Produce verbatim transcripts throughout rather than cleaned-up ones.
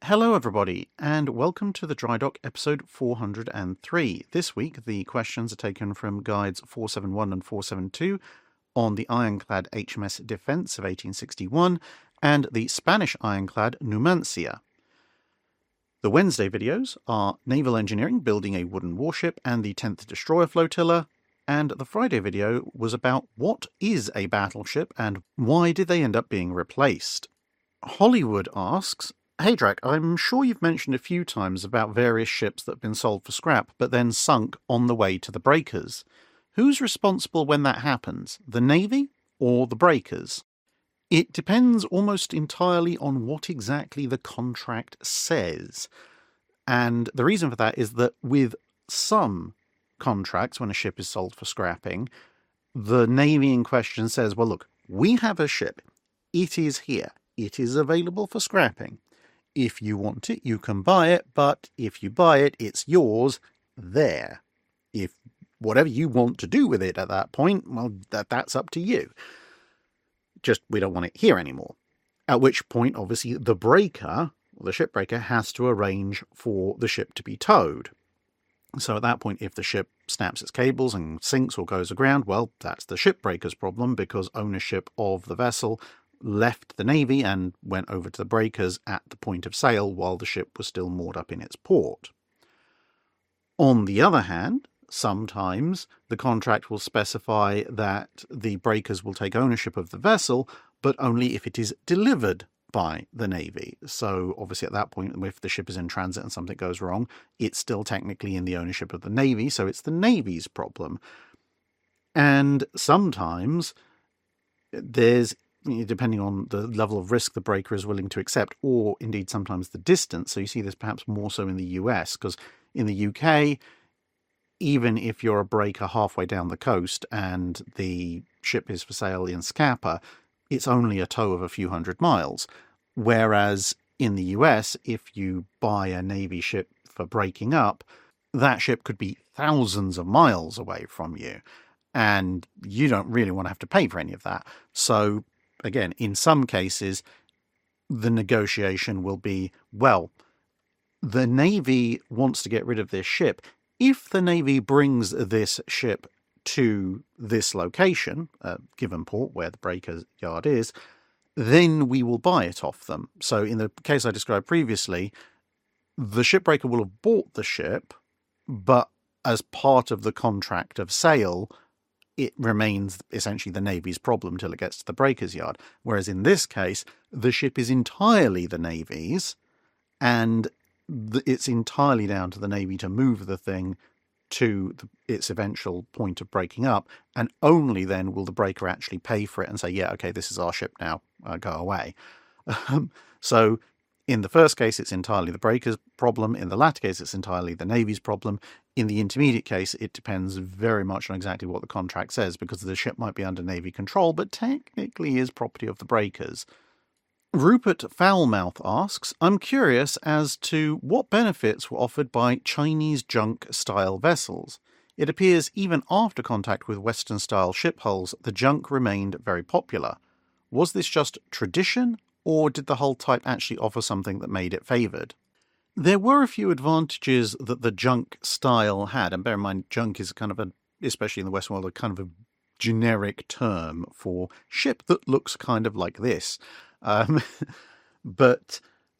Hello everybody, and welcome to the Dry Dock episode four hundred three. This week the questions are taken from guides four seventy-one and four seventy-two on the ironclad H M S Defense of eighteen sixty-one and the Spanish ironclad Numancia. The Wednesday videos are Naval Engineering building a wooden warship and the tenth Destroyer Flotilla, and the Friday video was about what is a battleship and why did they end up being replaced. Hollywood asks, "Hey Drac, I'm sure you've mentioned a few times about various ships that have been sold for scrap but then sunk on the way to the breakers. Who's responsible when that happens, the Navy or the breakers?" It depends almost entirely on what exactly the contract says. And the reason for that is that with some contracts, when a ship is sold for scrapping, the Navy in question says, well look, we have a ship. It is here. It is available for scrapping. If you want it, you can buy it, but if you buy it, it's yours there. If whatever you want to do with it at that point, well, that, that's up to you. Just, we don't want it here anymore. At which point, obviously, the breaker, or the shipbreaker, has to arrange for the ship to be towed. So at that point, if the ship snaps its cables and sinks or goes aground, well, that's the shipbreaker's problem because ownership of the vessel left the Navy and went over to the breakers at the point of sale while the ship was still moored up in its port. On the other hand, sometimes the contract will specify that the breakers will take ownership of the vessel, but only if it is delivered by the Navy. So obviously at that point, if the ship is in transit and something goes wrong, it's still technically in the ownership of the Navy, so it's the Navy's problem. And sometimes there's, depending on the level of risk the breaker is willing to accept, or indeed sometimes the distance. So you see this perhaps more so in the U S, because in the U K, even if you're a breaker halfway down the coast and the ship is for sale in Scapa, it's only a tow of a few hundred miles. Whereas in the U S, if you buy a Navy ship for breaking up, that ship could be thousands of miles away from you. And you don't really want to have to pay for any of that. So again, in some cases, the negotiation will be, well, the Navy wants to get rid of this ship. If the Navy brings this ship to this location, a given port where the breaker yard is, then we will buy it off them. So in the case I described previously, the shipbreaker will have bought the ship, but as part of the contract of sale, it remains essentially the Navy's problem till it gets to the breaker's yard. Whereas in this case, the ship is entirely the Navy's, and it's entirely down to the Navy to move the thing to the, its eventual point of breaking up, and only then will the breaker actually pay for it and say, yeah, okay, this is our ship now, uh, go away. Um, so in the first case, it's entirely the breaker's problem. In the latter case, it's entirely the Navy's problem. In the intermediate case, it depends very much on exactly what the contract says, because the ship might be under Navy control, but technically is property of the breakers. Rupert Foulmouth asks, "I'm curious as to what benefits were offered by Chinese junk-style vessels. It appears even after contact with Western-style ship hulls, the junk remained very popular. Was this just tradition, or did the hull type actually offer something that made it favoured?" There were a few advantages that the junk style had, and bear in mind, junk is kind of a, especially in the Western world, a kind of a generic term for ship that looks kind of like this. Um, but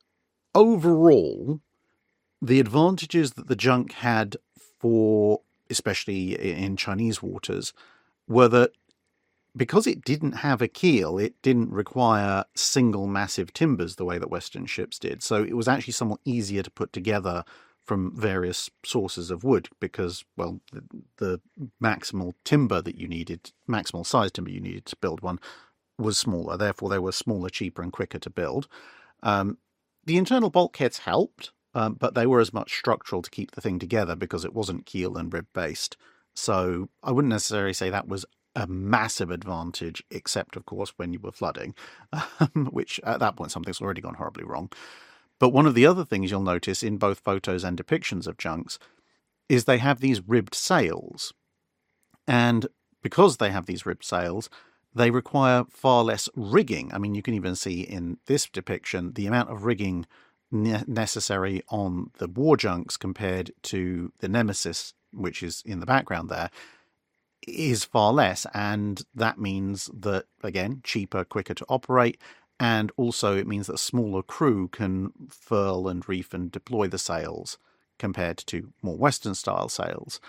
overall, the advantages that the junk had for, especially in Chinese waters, were that because it didn't have a keel, it didn't require single massive timbers the way that Western ships did. So it was actually somewhat easier to put together from various sources of wood because, well, the, the maximal timber that you needed, maximal size timber you needed to build one was smaller. Therefore, they were smaller, cheaper, and quicker to build. Um, the internal bulkheads helped, um, but they were as much structural to keep the thing together because it wasn't keel and rib-based. So I wouldn't necessarily say that was a massive advantage, except, of course, when you were flooding, um, which at that point something's already gone horribly wrong. But one of the other things you'll notice in both photos and depictions of junks is they have these ribbed sails. And because they have these ribbed sails, they require far less rigging. I mean, you can even see in this depiction the amount of rigging ne- necessary on the war junks compared to the Nemesis, which is in the background there, is far less. And that means that, again, cheaper, quicker to operate. And also it means that a smaller crew can furl and reef and deploy the sails compared to more Western-style sails.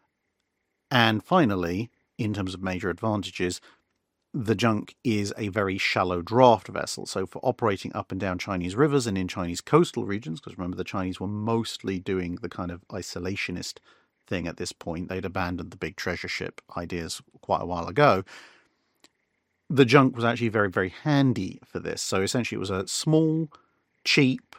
And finally, in terms of major advantages, the junk is a very shallow draft vessel. So for operating up and down Chinese rivers and in Chinese coastal regions, because remember the Chinese were mostly doing the kind of isolationist thing at this point. They'd abandoned the big treasure ship ideas quite a while ago. The junk was actually very, very handy for this. So essentially it was a small, cheap,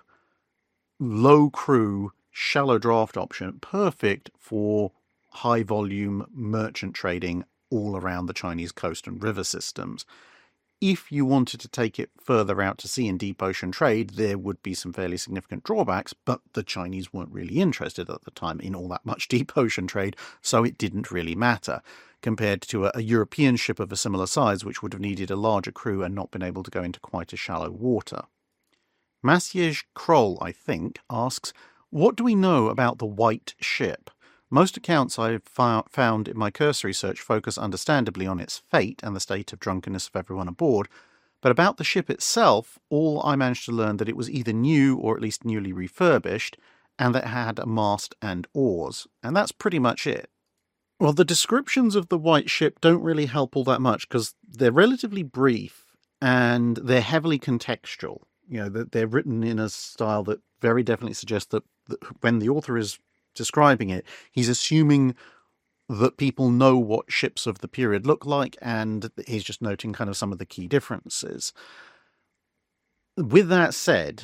low crew, shallow draft option, perfect for high volume merchant trading all around the Chinese coast and river systems. If you wanted to take it further out to sea in deep ocean trade, there would be some fairly significant drawbacks, but the Chinese weren't really interested at the time in all that much deep ocean trade, so it didn't really matter, compared to a, a European ship of a similar size, which would have needed a larger crew and not been able to go into quite a shallow water. Maciej Kroll, I think, asks, what do we know about the White Ship? Most accounts I've found in my cursory search focus understandably on its fate and the state of drunkenness of everyone aboard, but about the ship itself, all I managed to learn that it was either new or at least newly refurbished, and that it had a mast and oars, and that's pretty much it. Well, the descriptions of the White Ship don't really help all that much, because they're relatively brief, and they're heavily contextual. You know, they're written in a style that very definitely suggests that when the author is describing it, he's assuming that people know what ships of the period look like, and he's just noting kind of some of the key differences. With that said,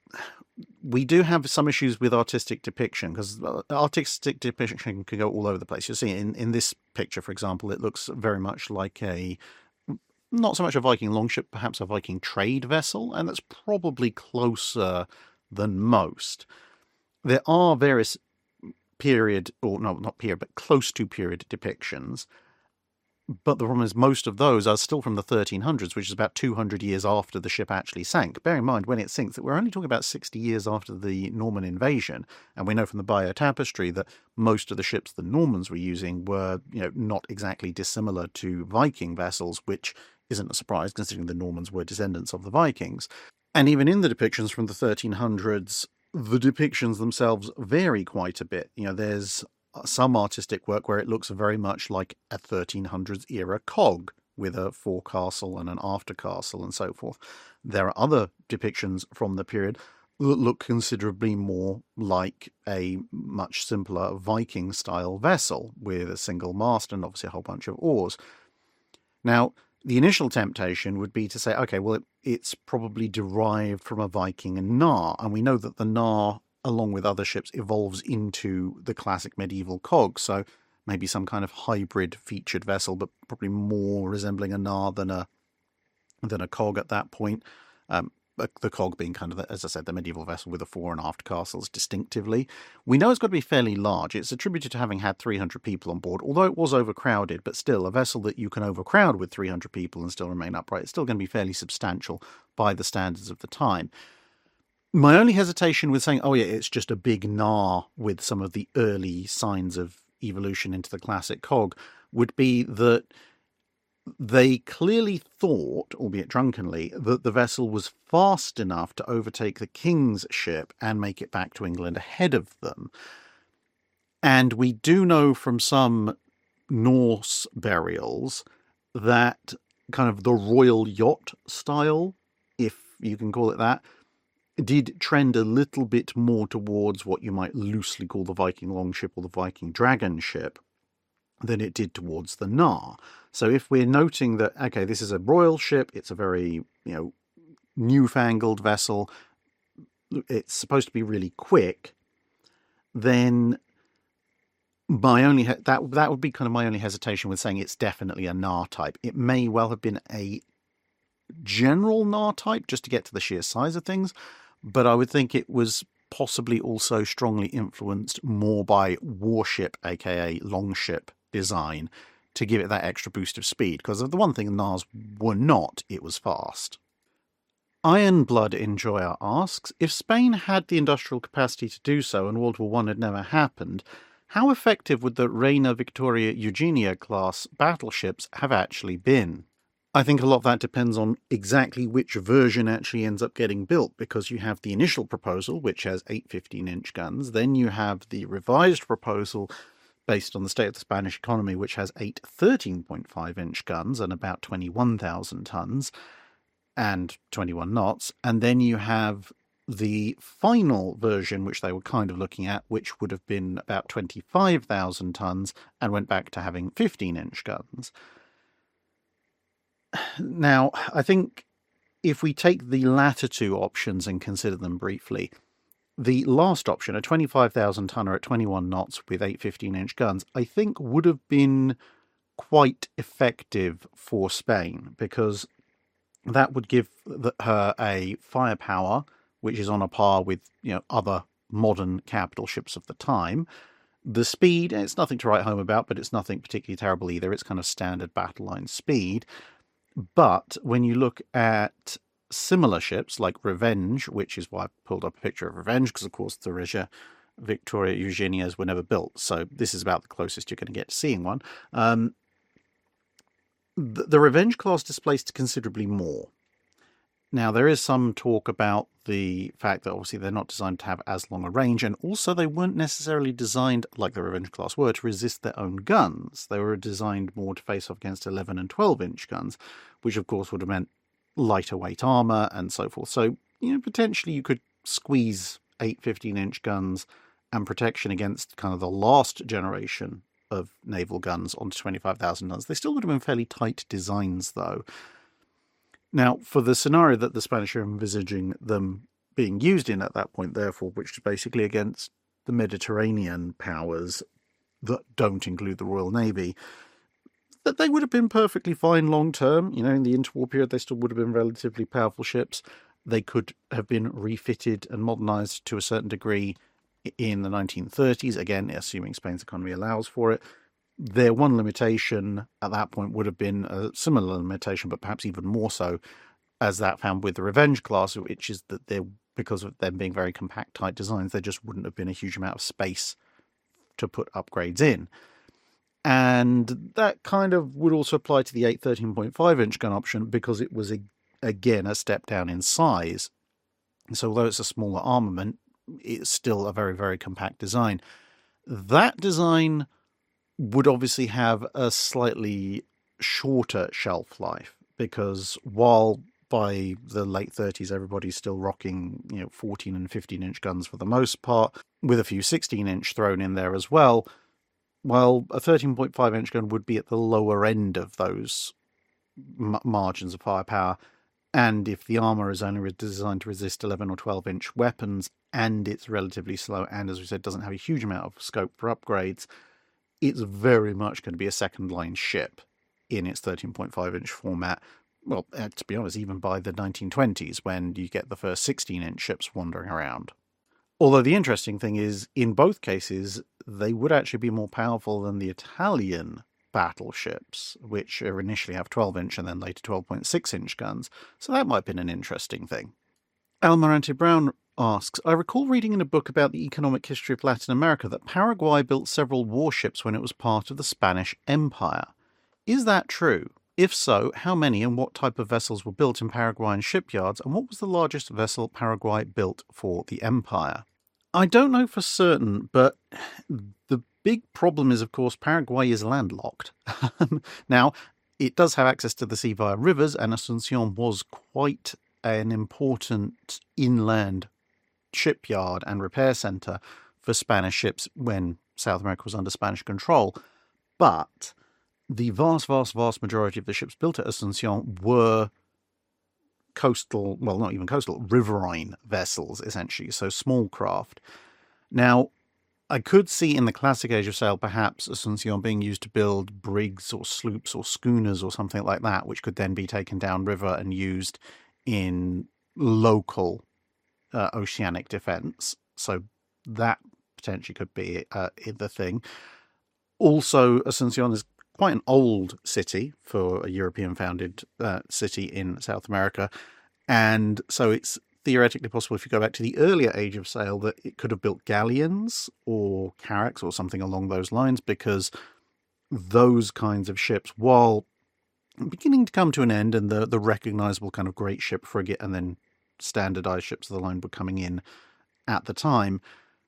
we do have some issues with artistic depiction, because artistic depiction can go all over the place. You'll see in, in this picture, for example, it looks very much like a, not so much a Viking longship, perhaps a Viking trade vessel, and that's probably closer than most. There are various period, or no, not period, but close to period depictions. But the problem is most of those are still from the thirteen hundreds, which is about two hundred years after the ship actually sank. Bear in mind, when it sinks, that we're only talking about sixty years after the Norman invasion. And we know from the Bayeux Tapestry that most of the ships the Normans were using were, you know, not exactly dissimilar to Viking vessels, which isn't a surprise considering the Normans were descendants of the Vikings. And even in the depictions from the thirteen hundreds, the depictions themselves vary quite a bit. You know, there's some artistic work where it looks very much like a thirteen hundreds era cog with a forecastle and an aftercastle and so forth. There are other depictions from the period that look considerably more like a much simpler Viking-style vessel with a single mast and obviously a whole bunch of oars. Now, the initial temptation would be to say, okay, well, it, it's probably derived from a Viking Nar, and we know that the Nar, along with other ships, evolves into the classic medieval cog, so maybe some kind of hybrid featured vessel, but probably more resembling a Nar than a than a cog at that point. Um, the cog being kind of, as I said, the medieval vessel with the fore and aft castles distinctively. We know it's got to be fairly large. It's attributed to having had three hundred people on board, although it was overcrowded, but still, a vessel that you can overcrowd with three hundred people and still remain upright, it's still going to be fairly substantial by the standards of the time. My only hesitation with saying, oh yeah, it's just a big Nar with some of the early signs of evolution into the classic cog, would be that they clearly thought, albeit drunkenly, that the vessel was fast enough to overtake the king's ship and make it back to England ahead of them. And we do know from some Norse burials that kind of the royal yacht style, if you can call it that, did trend a little bit more towards what you might loosely call the Viking longship or the Viking dragon ship than it did towards the Nar. So if we're noting that, okay, this is a royal ship, it's a very, you know, newfangled vessel, it's supposed to be really quick, then my only he- that that would be kind of my only hesitation with saying it's definitely a Nar type. It may well have been a general Nar type just to get to the sheer size of things, but I would think it was possibly also strongly influenced more by warship, aka longship design, to give it that extra boost of speed, because the one thing Nars were not, it was fast. Ironblood Enjoyer asks, if Spain had the industrial capacity to do so and World War One had never happened, how effective would the Reina Victoria Eugenia class battleships have actually been? I think a lot of that depends on exactly which version actually ends up getting built, because you have the initial proposal, which has eight fifteen-inch guns, then you have the revised proposal based on the state of the Spanish economy, which has eight thirteen point five inch guns and about twenty-one thousand tons and twenty-one knots, and then you have the final version, which they were kind of looking at, which would have been about twenty-five thousand tons and went back to having fifteen-inch guns. Now, I think if we take the latter two options and consider them briefly, the last option, a twenty-five thousand tonner at twenty-one knots with eight fifteen-inch guns, I think would have been quite effective for Spain, because that would give her a firepower which is on a par with, you know, other modern capital ships of the time. The speed, it's nothing to write home about, but it's nothing particularly terrible either. It's kind of standard battle line speed. But when you look at similar ships like Revenge, which is why I pulled up a picture of Revenge, because of course the Regia Victoria Eugenias were never built, so this is about the closest you're going to get to seeing one. Um, the, the Revenge class displaced considerably more. Now, there is some talk about the fact that obviously they're not designed to have as long a range, and also they weren't necessarily designed, like the Revenge class were, to resist their own guns. They were designed more to face off against eleven and twelve-inch guns, which of course would have meant lighter weight armour and so forth. So, you know, potentially you could squeeze eight fifteen-inch guns and protection against kind of the last generation of naval guns onto twenty-five thousand tons. They still would have been fairly tight designs, though. Now, for the scenario that the Spanish are envisaging them being used in at that point, therefore, which is basically against the Mediterranean powers that don't include the Royal Navy, that they would have been perfectly fine long term. You know, in the interwar period, they still would have been relatively powerful ships. They could have been refitted and modernised to a certain degree in the nineteen thirties, again, assuming Spain's economy allows for it. Their one limitation at that point would have been a similar limitation, but perhaps even more so, as that found with the Revenge class, which is that they're, because of them being very compact, tight designs, there just wouldn't have been a huge amount of space to put upgrades in. And that kind of would also apply to the eight thirteen point five inch gun option, because it was, a, again, a step down in size. So although it's a smaller armament, it's still a very, very compact design. That design would obviously have a slightly shorter shelf life, because while by the late thirties everybody's still rocking, you know, fourteen and fifteen inch guns for the most part, with a few sixteen inch thrown in there as well, while a thirteen point five inch gun would be at the lower end of those m- margins of firepower, and if the armour is only designed to resist eleven or twelve inch weapons, and it's relatively slow, and as we said, doesn't have a huge amount of scope for upgrades, it's very much going to be a second-line ship in its thirteen point five inch format. Well, uh, to be honest, even by the nineteen twenties, when you get the first sixteen inch ships wandering around. Although the interesting thing is, in both cases, they would actually be more powerful than the Italian battleships, which are initially have twelve inch and then later twelve point six inch guns. So that might have been an interesting thing. Almirante Brown asks, I recall reading in a book about the economic history of Latin America that Paraguay built several warships when it was part of the Spanish Empire. Is that true? If so, how many and what type of vessels were built in Paraguayan shipyards, and what was the largest vessel Paraguay built for the Empire? I don't know for certain, but the big problem is, of course, Paraguay is landlocked. Now, it does have access to the sea via rivers, and Asunción was quite an important inland shipyard and repair centre for Spanish ships when South America was under Spanish control. But the vast, vast, vast majority of the ships built at Asunción were coastal, well, not even coastal, riverine vessels, essentially, so small craft. Now, I could see in the classic age of sail perhaps Asunción being used to build brigs or sloops or schooners or something like that, which could then be taken downriver and used in local uh, oceanic defence. So that potentially could be uh, the thing. Also, Asunción is quite an old city for a European-founded uh, city in South America, And so it's theoretically possible, if you go back to the earlier Age of Sail, that it could have built galleons or carracks or something along those lines, because those kinds of ships, while beginning to come to an end, and the, the recognizable kind of great ship frigate and then standardized ships of the line were coming in at the time,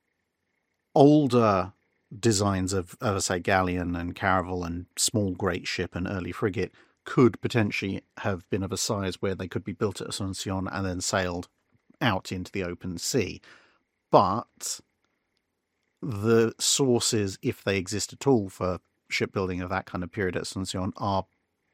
older designs of, of say, galleon and caravel and small great ship and early frigate could potentially have been of a size where they could be built at Asuncion and then sailed out into the open sea. But the sources, if they exist at all, for shipbuilding of that kind of period at Asuncion are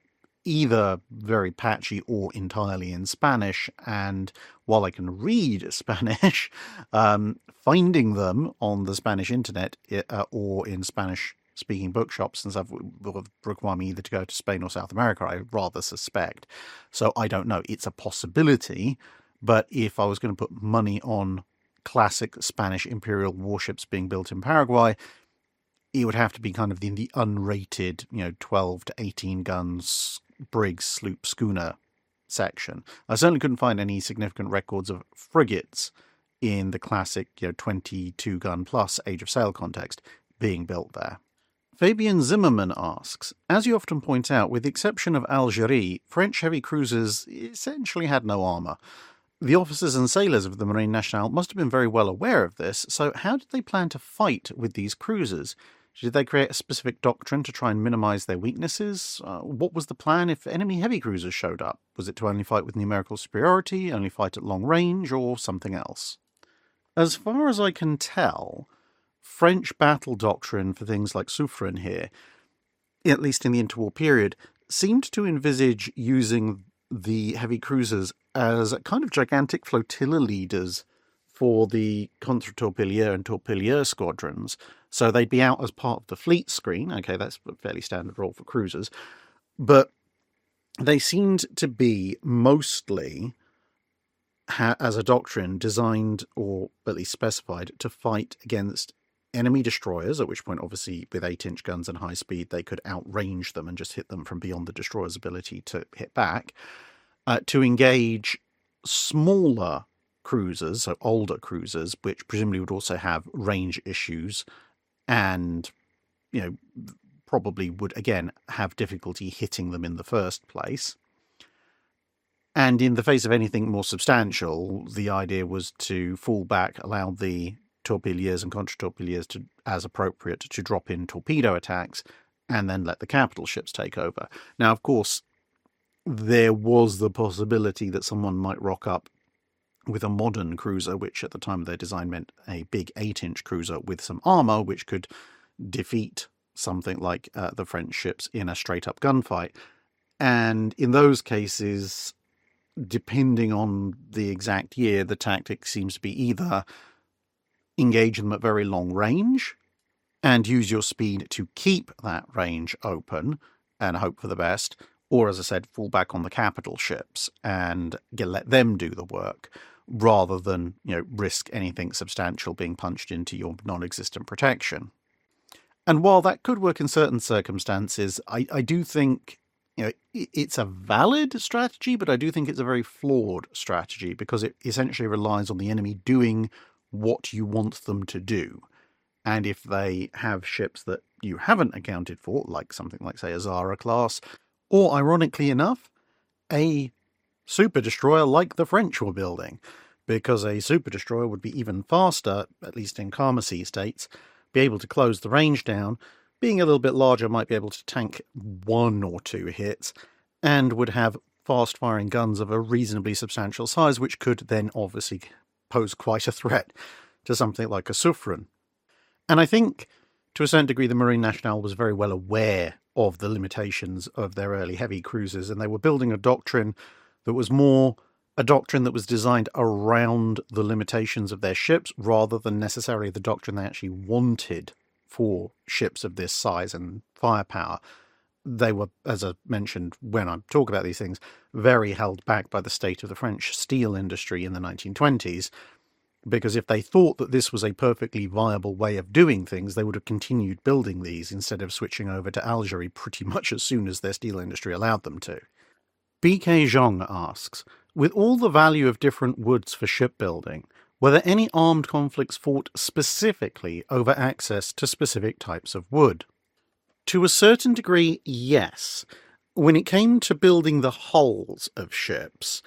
either very patchy or entirely in Spanish, and while I can read Spanish, um, finding them on the Spanish internet uh, or in Spanish-speaking bookshops and stuff will require me either to go to Spain or South America, I rather suspect. So I don't know. It's a possibility, but if I was going to put money on classic Spanish imperial warships being built in Paraguay, it would have to be kind of in the unrated, you know, twelve to eighteen guns brig, sloop, schooner section. I certainly couldn't find any significant records of frigates in the classic, you know, twenty-two gun plus Age of Sail context being built there. Fabian Zimmerman asks, as you often point out, with the exception of Algerie, French heavy cruisers essentially had no armour. The officers and sailors of the Marine Nationale must have been very well aware of this, so how did they plan to fight with these cruisers? Did they create a specific doctrine to try and minimise their weaknesses? Uh, what was the plan if enemy heavy cruisers showed up? Was it to only fight with numerical superiority, only fight at long range, or something else? As far as I can tell, French battle doctrine for things like Suffren here, at least in the interwar period, seemed to envisage using the heavy cruisers as a kind of gigantic flotilla leaders for the contre-torpilleur and torpilleur squadrons. So they'd be out as part of the fleet screen. Okay, that's a fairly standard role for cruisers. But they seemed to be mostly, ha- as a doctrine, designed, or at least specified, to fight against enemy destroyers, at which point, obviously, with eight-inch guns and high speed, they could outrange them and just hit them from beyond the destroyer's ability to hit back, uh, to engage smaller cruisers, so older cruisers, which presumably would also have range issues and, you know, probably would, again, have difficulty hitting them in the first place. And in the face of anything more substantial, the idea was to fall back, allow the torpilliers and contre-torpilliers to, as appropriate, to drop in torpedo attacks, and then let the capital ships take over. Now, of course, there was the possibility that someone might rock up with a modern cruiser, which at the time of their design meant a big eight-inch cruiser with some armour, which could defeat something like uh, the French ships in a straight-up gunfight. And in those cases, depending on the exact year, the tactic seems to be either engage them at very long range and use your speed to keep that range open and hope for the best, or, as I said, fall back on the capital ships and get, let them do the work, rather than, you know, risk anything substantial being punched into your non-existent protection. And while that could work in certain circumstances, I, I do think, you know, it's a valid strategy, but I do think it's a very flawed strategy, because it essentially relies on the enemy doing what you want them to do. And if they have ships that you haven't accounted for, like something like, say, a Zara class, or, ironically enough, a super destroyer like the French were building, because a super destroyer would be even faster, at least in calmer sea states, be able to close the range down, being a little bit larger might be able to tank one or two hits, and would have fast-firing guns of a reasonably substantial size, which could then obviously pose quite a threat to something like a Suffren. And I think, to a certain degree, the Marine Nationale was very well aware of the limitations of their early heavy cruisers, and they were building a doctrine that was more a doctrine that was designed around the limitations of their ships, rather than necessarily the doctrine they actually wanted for ships of this size and firepower. They were, as I mentioned when I talk about these things, very held back by the state of the French steel industry in the nineteen twenties, because if they thought that this was a perfectly viable way of doing things, they would have continued building these instead of switching over to Algerie pretty much as soon as their steel industry allowed them to. B K Zhong asks, With all the value of different woods for shipbuilding, were there any armed conflicts fought specifically over access to specific types of wood? To a certain degree, yes. When it came to building the hulls of ships,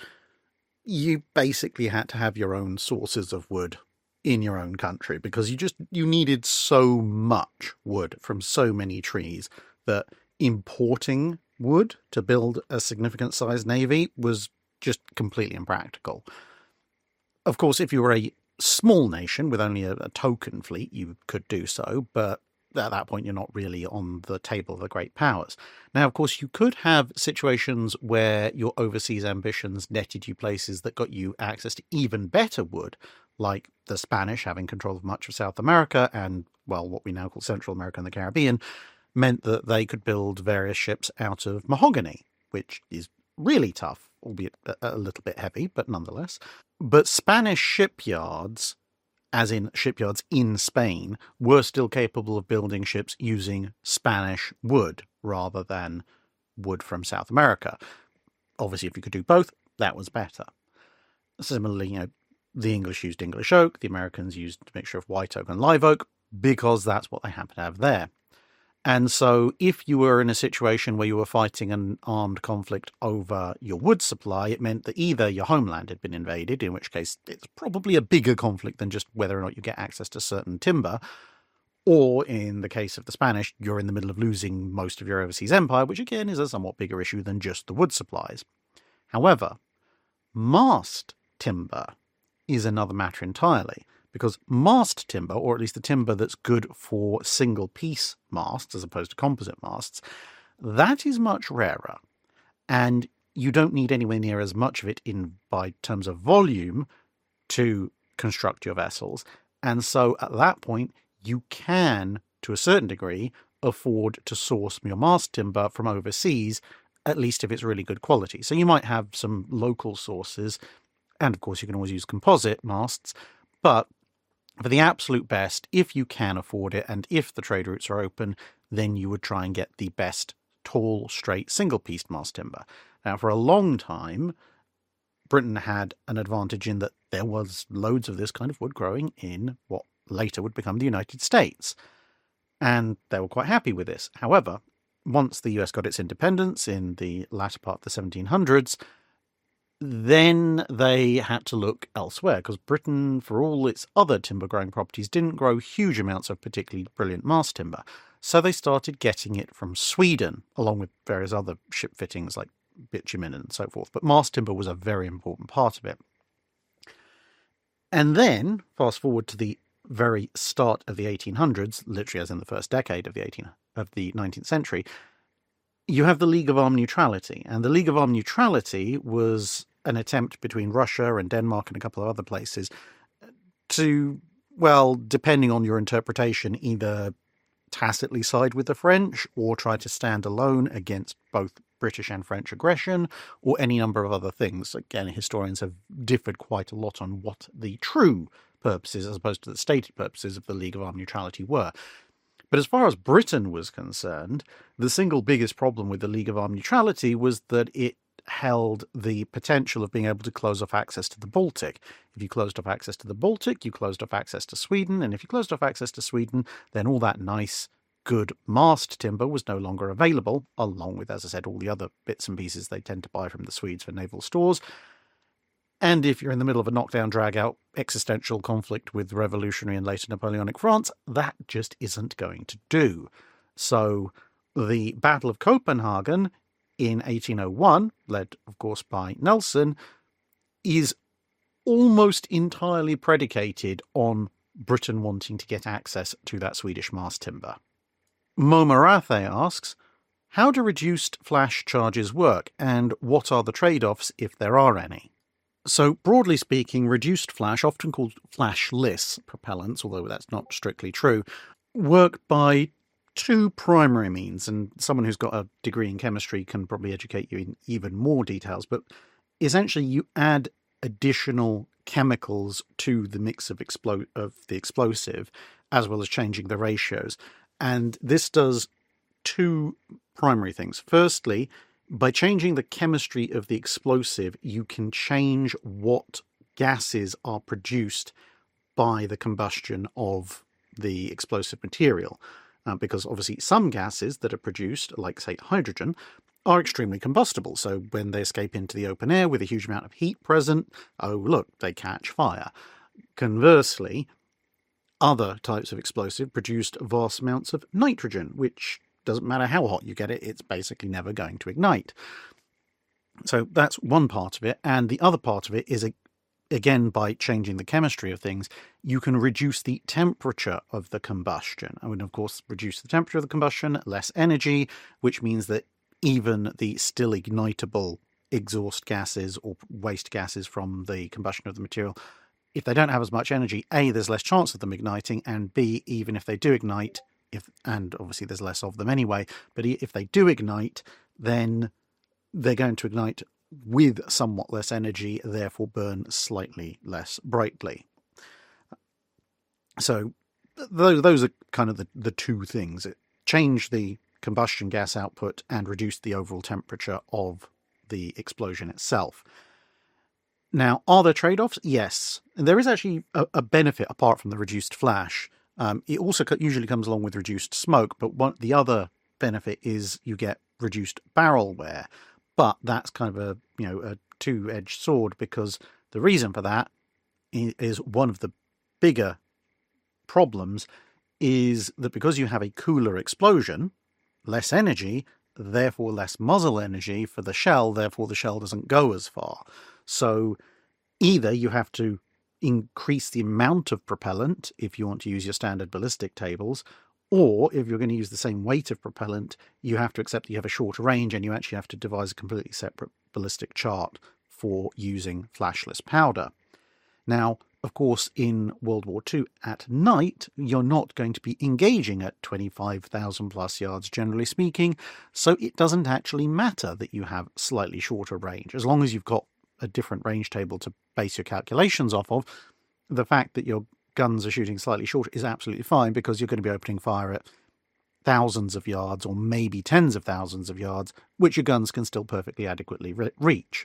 you basically had to have your own sources of wood in your own country, because you just you needed so much wood from so many trees that importing wood to build a significant sized navy was just completely impractical. Of course, if you were a small nation with only a, a token fleet, you could do so, but at that point you're not really on the table of the great powers. Now, of course, you could have situations where your overseas ambitions netted you places that got you access to even better wood, like the Spanish having control of much of South America and, well, what we now call Central America and the Caribbean, meant that they could build various ships out of mahogany, which is really tough, albeit a little bit heavy, but nonetheless. But Spanish shipyards, as in shipyards in Spain, were still capable of building ships using Spanish wood rather than wood from South America. Obviously, if you could do both, that was better. Similarly, you know, the English used English oak, the Americans used a mixture of white oak and live oak, because that's what they happen to have there. And so if you were in a situation where you were fighting an armed conflict over your wood supply, it meant that either your homeland had been invaded, in which case it's probably a bigger conflict than just whether or not you get access to certain timber, or in the case of the Spanish, you're in the middle of losing most of your overseas empire, which again is a somewhat bigger issue than just the wood supplies. However, mast timber is another matter entirely, because mast timber, or at least the timber that's good for single-piece masts as opposed to composite masts, that is much rarer, and you don't need anywhere near as much of it in by terms of volume to construct your vessels, and so at that point you can, to a certain degree, afford to source your mast timber from overseas, at least if it's really good quality. So you might have some local sources, and of course you can always use composite masts, but for the absolute best, if you can afford it, and if the trade routes are open, then you would try and get the best tall, straight, single-pieced mast timber. Now, for a long time, Britain had an advantage in that there was loads of this kind of wood growing in what later would become the United States, and they were quite happy with this. However, once the U S got its independence in the latter part of the seventeen hundreds, then they had to look elsewhere, because Britain, for all its other timber-growing properties, didn't grow huge amounts of particularly brilliant mast timber. So they started getting it from Sweden, along with various other ship fittings like bitumen and so forth. But mast timber was a very important part of it. And then, fast forward to the very start of the eighteen hundreds, literally as in the first decade of the eighteen of the nineteenth century, you have the League of Armed Neutrality. And the League of Armed Neutrality was an attempt between Russia and Denmark and a couple of other places to, well, depending on your interpretation, either tacitly side with the French or try to stand alone against both British and French aggression, or any number of other things. Again, historians have differed quite a lot on what the true purposes, as opposed to the stated purposes, of the League of Armed Neutrality were. But as far as Britain was concerned, the single biggest problem with the League of Armed Neutrality was that it held the potential of being able to close off access to the Baltic. If you closed off access to the Baltic, you closed off access to Sweden, and if you closed off access to Sweden, then all that nice, good mast timber was no longer available, along with, as I said, all the other bits and pieces they tend to buy from the Swedes for naval stores. And if you're in the middle of a knockdown, drag-out existential conflict with revolutionary and later Napoleonic France, that just isn't going to do. So the Battle of Copenhagen in eighteen oh one, led, of course, by Nelson, is almost entirely predicated on Britain wanting to get access to that Swedish mast timber. Mo Marathe asks, how do reduced flash charges work, and what are the trade-offs, if there are any? So, broadly speaking, reduced flash, often called flashless propellants, although that's not strictly true, work by two primary means, and someone who's got a degree in chemistry can probably educate you in even more details, but essentially you add additional chemicals to the mix of, explo- of the explosive, as well as changing the ratios. And this does two primary things. Firstly, by changing the chemistry of the explosive, you can change what gases are produced by the combustion of the explosive material. Uh, because obviously some gases that are produced, like say hydrogen, are extremely combustible. So when they escape into the open air with a huge amount of heat present, oh look, they catch fire. Conversely, other types of explosive produced vast amounts of nitrogen, which doesn't matter how hot you get it, it's basically never going to ignite. So that's one part of it. And the other part of it is, again, by changing the chemistry of things, you can reduce the temperature of the combustion. I mean, of course, reduce the temperature of the combustion, less energy, which means that even the still ignitable exhaust gases or waste gases from the combustion of the material, if they don't have as much energy, A, there's less chance of them igniting, and B, even if they do ignite, if and obviously there's less of them anyway, but if they do ignite, then they're going to ignite with somewhat less energy, therefore burn slightly less brightly. So those are kind of the, the two things. It change the combustion gas output and reduce the overall temperature of the explosion itself. Now, are there trade-offs? Yes. And there is actually a, a benefit apart from the reduced flash. Um, it also usually comes along with reduced smoke, but one, the other benefit is you get reduced barrel wear. But that's kind of a, you know, a two-edged sword, because the reason for that is one of the bigger problems is that because you have a cooler explosion, less energy, therefore less muzzle energy for the shell, therefore the shell doesn't go as far. So either you have to increase the amount of propellant if you want to use your standard ballistic tables, or if you're going to use the same weight of propellant, you have to accept that you have a shorter range and you actually have to devise a completely separate ballistic chart for using flashless powder. Now, of course, in World War Two at night, you're not going to be engaging at twenty-five thousand plus yards, generally speaking, so it doesn't actually matter that you have slightly shorter range. As long as you've got a different range table to base your calculations off of, the fact that your guns are shooting slightly shorter is absolutely fine, because you're going to be opening fire at thousands of yards or maybe tens of thousands of yards, which your guns can still perfectly adequately re- reach.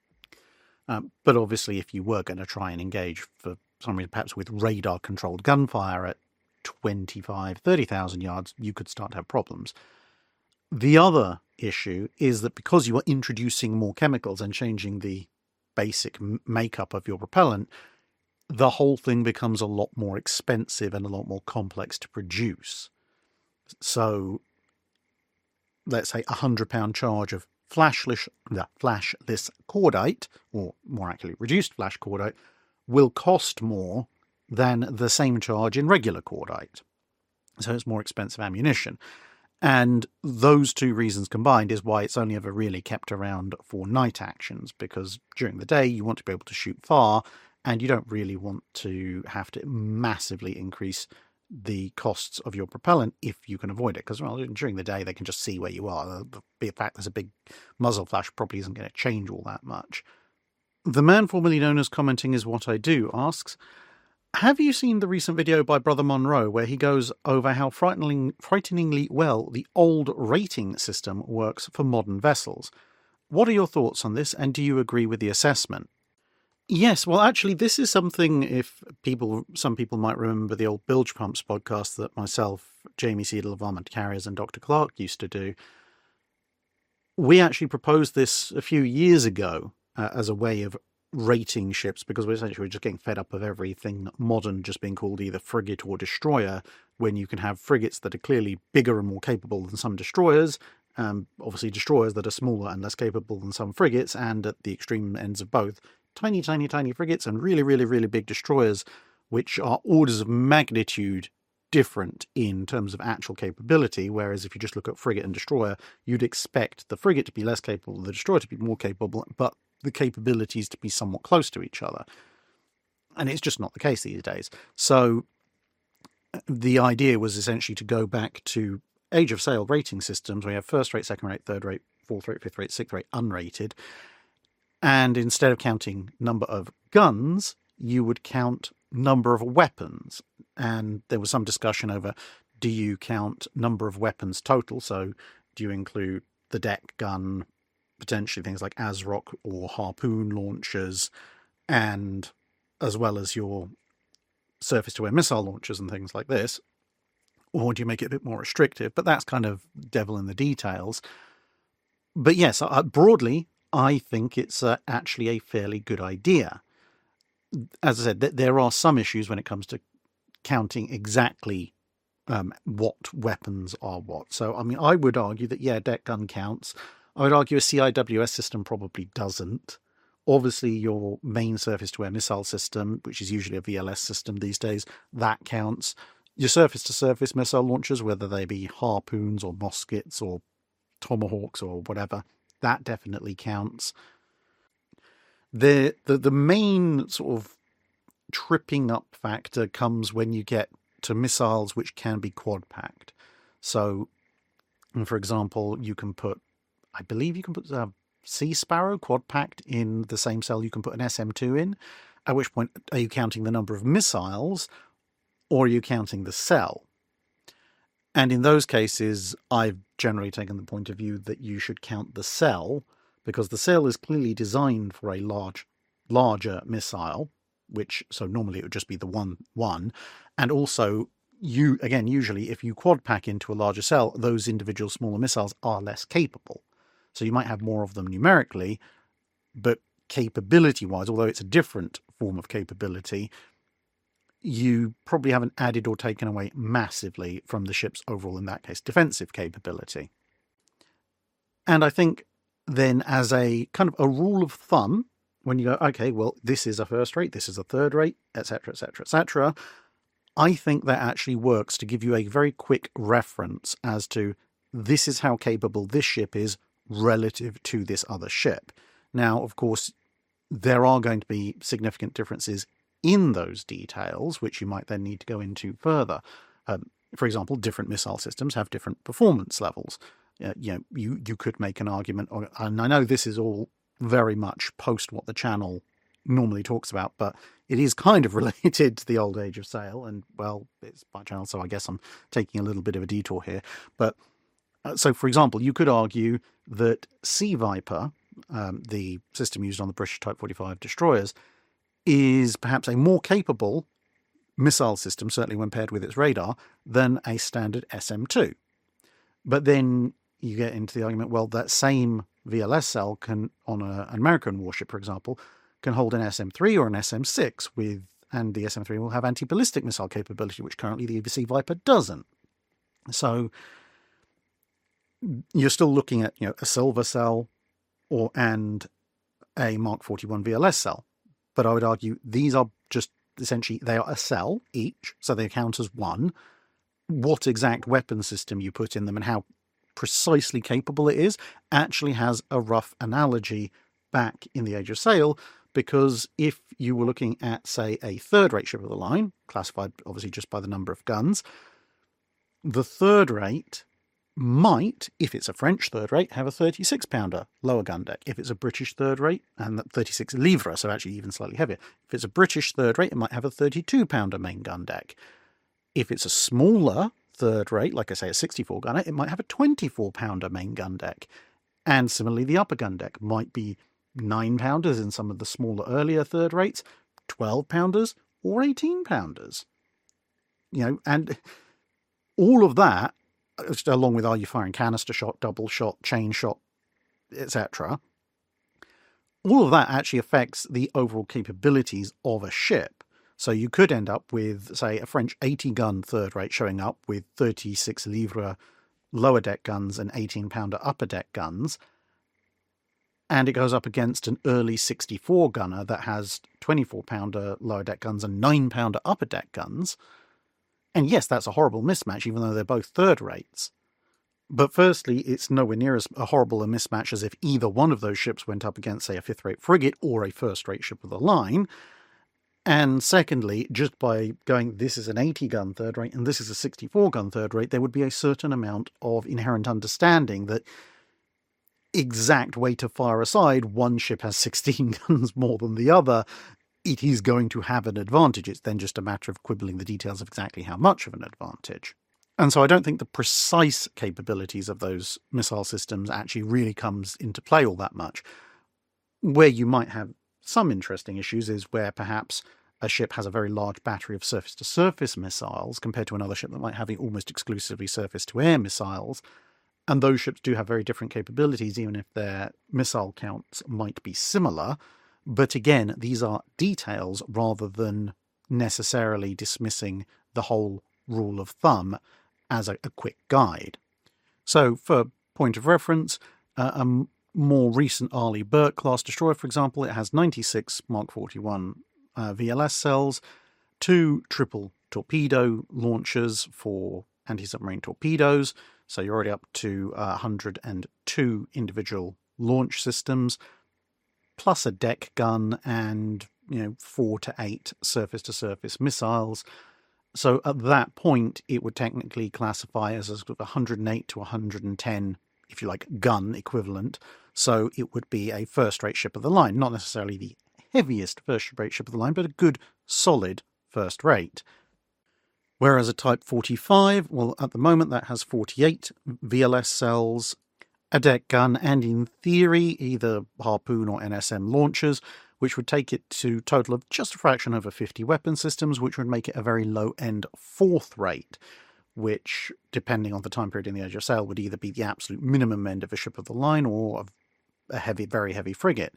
Um, but obviously, if you were going to try and engage for some reason, perhaps with radar-controlled gunfire at twenty-five, thirty thousand yards, you could start to have problems. The other issue is that because you are introducing more chemicals and changing the basic makeup of your propellant, the whole thing becomes a lot more expensive and a lot more complex to produce. So, let's say a hundred pound charge of flashless, the flashless cordite, or more accurately, reduced flash cordite, will cost more than the same charge in regular cordite. So it's more expensive ammunition. And those two reasons combined is why it's only ever really kept around for night actions, because during the day you want to be able to shoot far, and you don't really want to have to massively increase the costs of your propellant if you can avoid it. Because well, during the day they can just see where you are. The fact there's a big muzzle flash probably isn't going to change all that much. The man formerly known as Commenting Is What I Do asks, have you seen the recent video by Brother Monroe where he goes over how frightening, frighteningly well the old rating system works for modern vessels? What are your thoughts on this, and do you agree with the assessment? Yes, well, actually, this is something, if people, some people might remember the old Bilge Pumps podcast that myself, Jamie Seedle of Armoured Carriers, and Doctor Clark used to do. We actually proposed this a few years ago uh, as a way of rating ships, because we're essentially we're just getting fed up of everything modern just being called either frigate or destroyer, when you can have frigates that are clearly bigger and more capable than some destroyers, um, obviously destroyers that are smaller and less capable than some frigates, and at the extreme ends of both, tiny, tiny, tiny frigates and really, really, really big destroyers, which are orders of magnitude different in terms of actual capability, whereas if you just look at frigate and destroyer, you'd expect the frigate to be less capable, the destroyer to be more capable, but the capabilities to be somewhat close to each other. And it's just not the case these days. So the idea was essentially to go back to Age of Sail rating systems, where you have first rate, second rate, third rate, fourth rate, fifth rate, sixth rate, unrated. And instead of counting number of guns, you would count number of weapons. And there was some discussion over, do you count number of weapons total? So do you include the deck gun, potentially things like ASRock or Harpoon launchers, and as well as your surface-to-air missile launchers and things like this? Or do you make it a bit more restrictive? But that's kind of devil in the details. But yes, broadly, I think it's uh, actually a fairly good idea. As I said, th- there are some issues when it comes to counting exactly um, what weapons are what. So, I mean, I would argue that, yeah, deck gun counts. I would argue a C I W S system probably doesn't. Obviously, your main surface-to-air missile system, which is usually a V L S system these days, that counts. Your surface-to-surface missile launchers, whether they be Harpoons or Moskets or Tomahawks or whatever, that definitely counts. The, the the main sort of tripping up factor comes when you get to missiles which can be quad-packed. So, for example, you can put, I believe you can put a Sea Sparrow quad-packed in the same cell you can put an S M two in, at which point are you counting the number of missiles, or are you counting the cell? And in those cases, I've generally taken the point of view that you should count the cell, because the cell is clearly designed for a large, larger missile, which, so normally it would just be the one, one. And also, you again, usually if you quad pack into a larger cell, those individual smaller missiles are less capable. So you might have more of them numerically, but capability-wise, although it's a different form of capability, you probably haven't added or taken away massively from the ship's overall, in that case, defensive capability. And I think then as a kind of a rule of thumb, when you go, okay, well, this is a first rate, this is a third rate, et cetera, et cetera, et cetera, I think that actually works to give you a very quick reference as to this is how capable this ship is relative to this other ship. Now, of course, there are going to be significant differences in those details, which you might then need to go into further. Um, for example, different missile systems have different performance levels. Uh, you know, you, you could make an argument, or, and I know this is all very much post what the channel normally talks about, but it is kind of related to the old age of sail, and, well, it's my channel, so I guess I'm taking a little bit of a detour here. But uh, so, for example, you could argue that Sea Viper, um, the system used on the British Type forty-five destroyers, is perhaps a more capable missile system, certainly when paired with its radar, than a standard S M two. But then you get into the argument, well, that same V L S cell can, on a, an American warship, for example, can hold an S M three or an S M six, with, and the S M three will have anti-ballistic missile capability, which currently the Sea Viper doesn't. So you're still looking at, you know, a Silver cell or and a Mark forty-one V L S cell. But I would argue these are just essentially, they are a cell each, so they count as one. What exact weapon system you put in them and how precisely capable it is actually has a rough analogy back in the Age of Sail, because if you were looking at, say, a third-rate ship of the line, classified obviously just by the number of guns, the third rate might, if it's a French third rate, have a thirty-six pounder lower gun deck. If it's a British third rate, and thirty-six livre, so actually even slightly heavier. If it's a British third rate, it might have a thirty-two pounder main gun deck. If it's a smaller third rate, like I say, a sixty-four gunner, it might have a twenty-four pounder main gun deck. And similarly, the upper gun deck might be nine pounders in some of the smaller earlier third rates, twelve pounders, or eighteen pounders. You know, and all of that, along with are you firing canister shot, double shot, chain shot, et cetera, all of that actually affects the overall capabilities of a ship. So you could end up with, say, a French eighty gun third rate showing up with thirty-six livre lower deck guns and eighteen pounder upper deck guns, and it goes up against an early sixty-four gunner that has twenty-four pounder lower deck guns and nine pounder upper deck guns. And yes, that's a horrible mismatch, even though they're both third rates. But firstly, it's nowhere near as a horrible a mismatch as if either one of those ships went up against, say, a fifth-rate frigate or a first-rate ship of the line. And secondly, just by going, this is an eighty gun third rate and this is a sixty-four gun third rate, there would be a certain amount of inherent understanding that, exact weight of fire aside, one ship has sixteen guns more than the other. It is going to have an advantage. It's then just a matter of quibbling the details of exactly how much of an advantage. And so I don't think the precise capabilities of those missile systems actually really comes into play all that much. Where you might have some interesting issues is where perhaps a ship has a very large battery of surface-to-surface missiles compared to another ship that might have almost exclusively surface-to-air missiles. And those ships do have very different capabilities, even if their missile counts might be similar. But again, these are details rather than necessarily dismissing the whole rule of thumb as a, a quick guide. So, for point of reference, uh, a more recent Arleigh Burke-class destroyer, for example, it has ninety-six Mark forty-one uh, V L S cells, two triple torpedo launchers for anti-submarine torpedoes, so you're already up to uh, one hundred two individual launch systems, plus a deck gun and, you know, four to eight surface-to-surface missiles. So at that point, it would technically classify as a sort of one hundred eight to one hundred ten, if you like, gun equivalent. So it would be a first-rate ship of the line, not necessarily the heaviest first-rate ship of the line, but a good, solid first-rate. Whereas a Type forty-five, well, at the moment that has forty-eight V L S cells, a deck gun, and in theory, either Harpoon or N S M launchers, which would take it to a total of just a fraction over fifty weapon systems, which would make it a very low-end fourth rate, which, depending on the time period in the age of sail, would either be the absolute minimum end of a ship of the line or a heavy, very heavy frigate.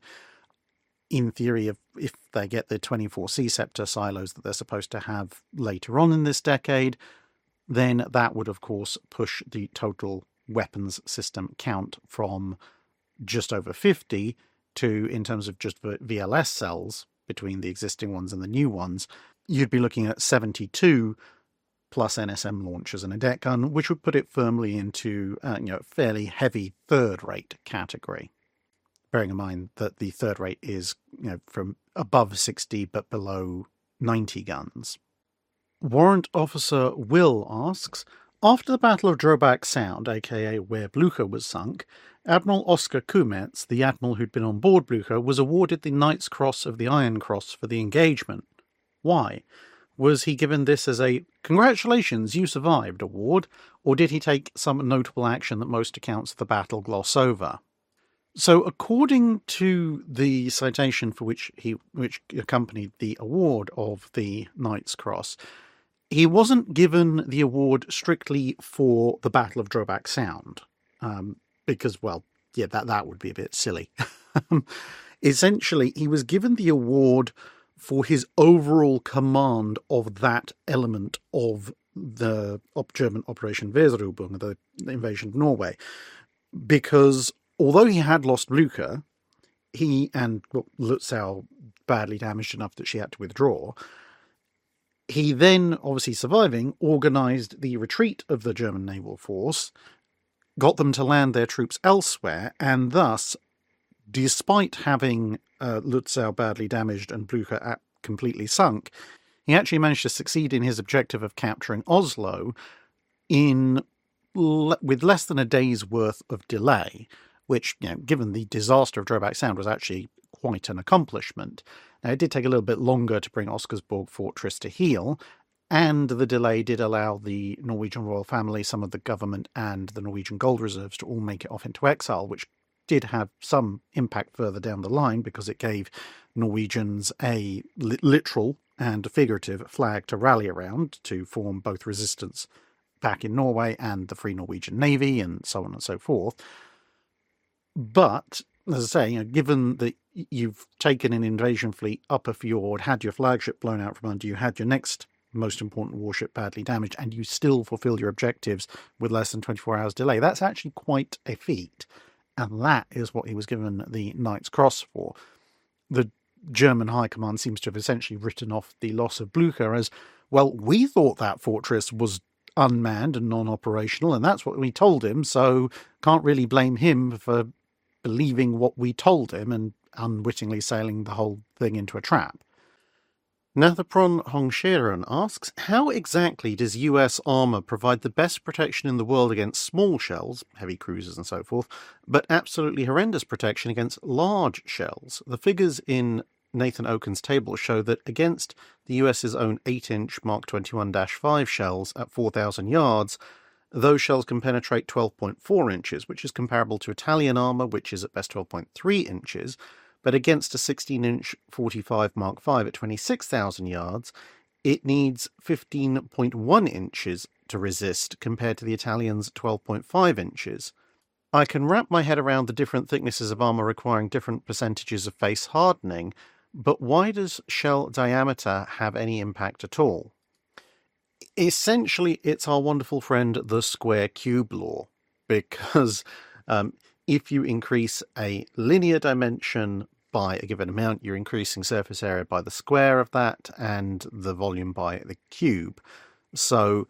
In theory, if, if they get the twenty-four Sea Scepter silos that they're supposed to have later on in this decade, then that would, of course, push the total weapons system count from just over fifty to, in terms of just V L S cells between the existing ones and the new ones, you'd be looking at seventy-two plus N S M launchers and a deck gun, which would put it firmly into uh, you know, fairly heavy third-rate category. Bearing in mind that the third rate is, you know, from above sixty but below ninety guns. Warrant Officer Will asks, after the Battle of Drobak Sound, aka where Blucher was sunk, Admiral Oskar Kumetz, the admiral who'd been on board Blucher, was awarded the Knight's Cross of the Iron Cross for the engagement. Why? Was he given this as a "congratulations, you survived" award, or did he take some notable action that most accounts of the battle gloss over? So, according to the citation for which he which accompanied the award of the Knight's Cross, he wasn't given the award strictly for the Battle of Drobak Sound, um, because, well, yeah, that, that would be a bit silly. Essentially, he was given the award for his overall command of that element of the German Operation Weserübung, the invasion of Norway, because although he had lost Blucher, he and well, Lutzow badly damaged enough that she had to withdraw. He then, obviously surviving, organised the retreat of the German naval force, got them to land their troops elsewhere, and thus, despite having uh, Lutzow badly damaged and Blucher at completely sunk, he actually managed to succeed in his objective of capturing Oslo in le- with less than a day's worth of delay, which, you know, given the disaster of Drobak Sound, was actually quite an accomplishment. Now, it did take a little bit longer to bring Oscarsborg Fortress to heel, and the delay did allow the Norwegian royal family, some of the government, and the Norwegian gold reserves to all make it off into exile, which did have some impact further down the line because it gave Norwegians a li- literal and figurative flag to rally around to form both resistance back in Norway and the Free Norwegian Navy and so on and so forth. But, as I say, you know, given that you've taken an invasion fleet up a fjord, had your flagship blown out from under you, had your next most important warship badly damaged, and you still fulfilled your objectives with less than twenty-four hours delay, that's actually quite a feat. And that is what he was given the Knight's Cross for. The German High Command seems to have essentially written off the loss of Blucher as, well, we thought that fortress was unmanned and non-operational, and that's what we told him, so can't really blame him for believing what we told him and unwittingly sailing the whole thing into a trap. Nathapron Hongsheron asks, how exactly does U S armour provide the best protection in the world against small shells, heavy cruisers and so forth, but absolutely horrendous protection against large shells? The figures in Nathan Oken's table show that against the US's own eight inch Mark twenty-one dash five shells at four thousand yards, those shells can penetrate twelve point four inches, which is comparable to Italian armour, which is at best twelve point three inches. But against a sixteen inch forty-five Mark five at twenty-six thousand yards, it needs fifteen point one inches to resist, compared to the Italians' twelve point five inches. I can wrap my head around the different thicknesses of armour requiring different percentages of face hardening, but why does shell diameter have any impact at all? Essentially, it's our wonderful friend the square cube law, because um, if you increase a linear dimension by a given amount, you're increasing surface area by the square of that and the volume by the cube. So,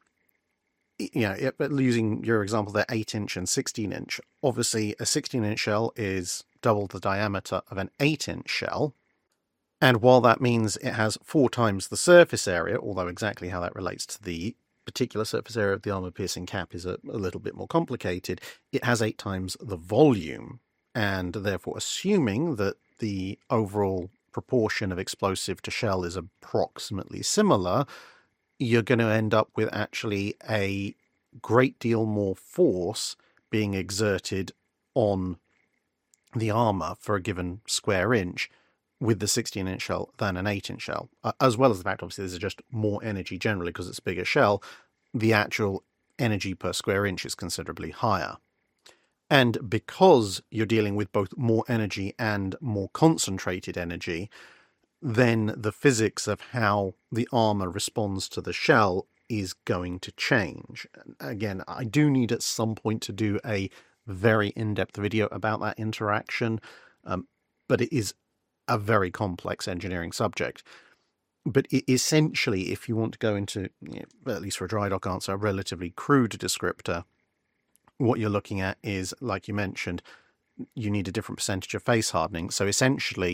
you know, using your example there, eight inch and sixteen inch, obviously a sixteen inch shell is double the diameter of an eight inch shell. And while that means it has four times the surface area, although exactly how that relates to the particular surface area of the armor-piercing cap is a, a little bit more complicated, it has eight times the volume. And therefore, assuming that the overall proportion of explosive to shell is approximately similar, you're going to end up with actually a great deal more force being exerted on the armor for a given square inch with the sixteen inch shell than an eight inch shell, uh, as well as the fact, obviously, there's just more energy generally because it's a bigger shell. The actual energy per square inch is considerably higher. And because you're dealing with both more energy and more concentrated energy, then the physics of how the armor responds to the shell is going to change. Again, I do need at some point to do a very in-depth video about that interaction, um, but it is a very complex engineering subject. But it, essentially, if you want to go into, you know, at least for a dry dock answer, a relatively crude descriptor, what you're looking at is, like you mentioned, you need a different percentage of face hardening. So essentially,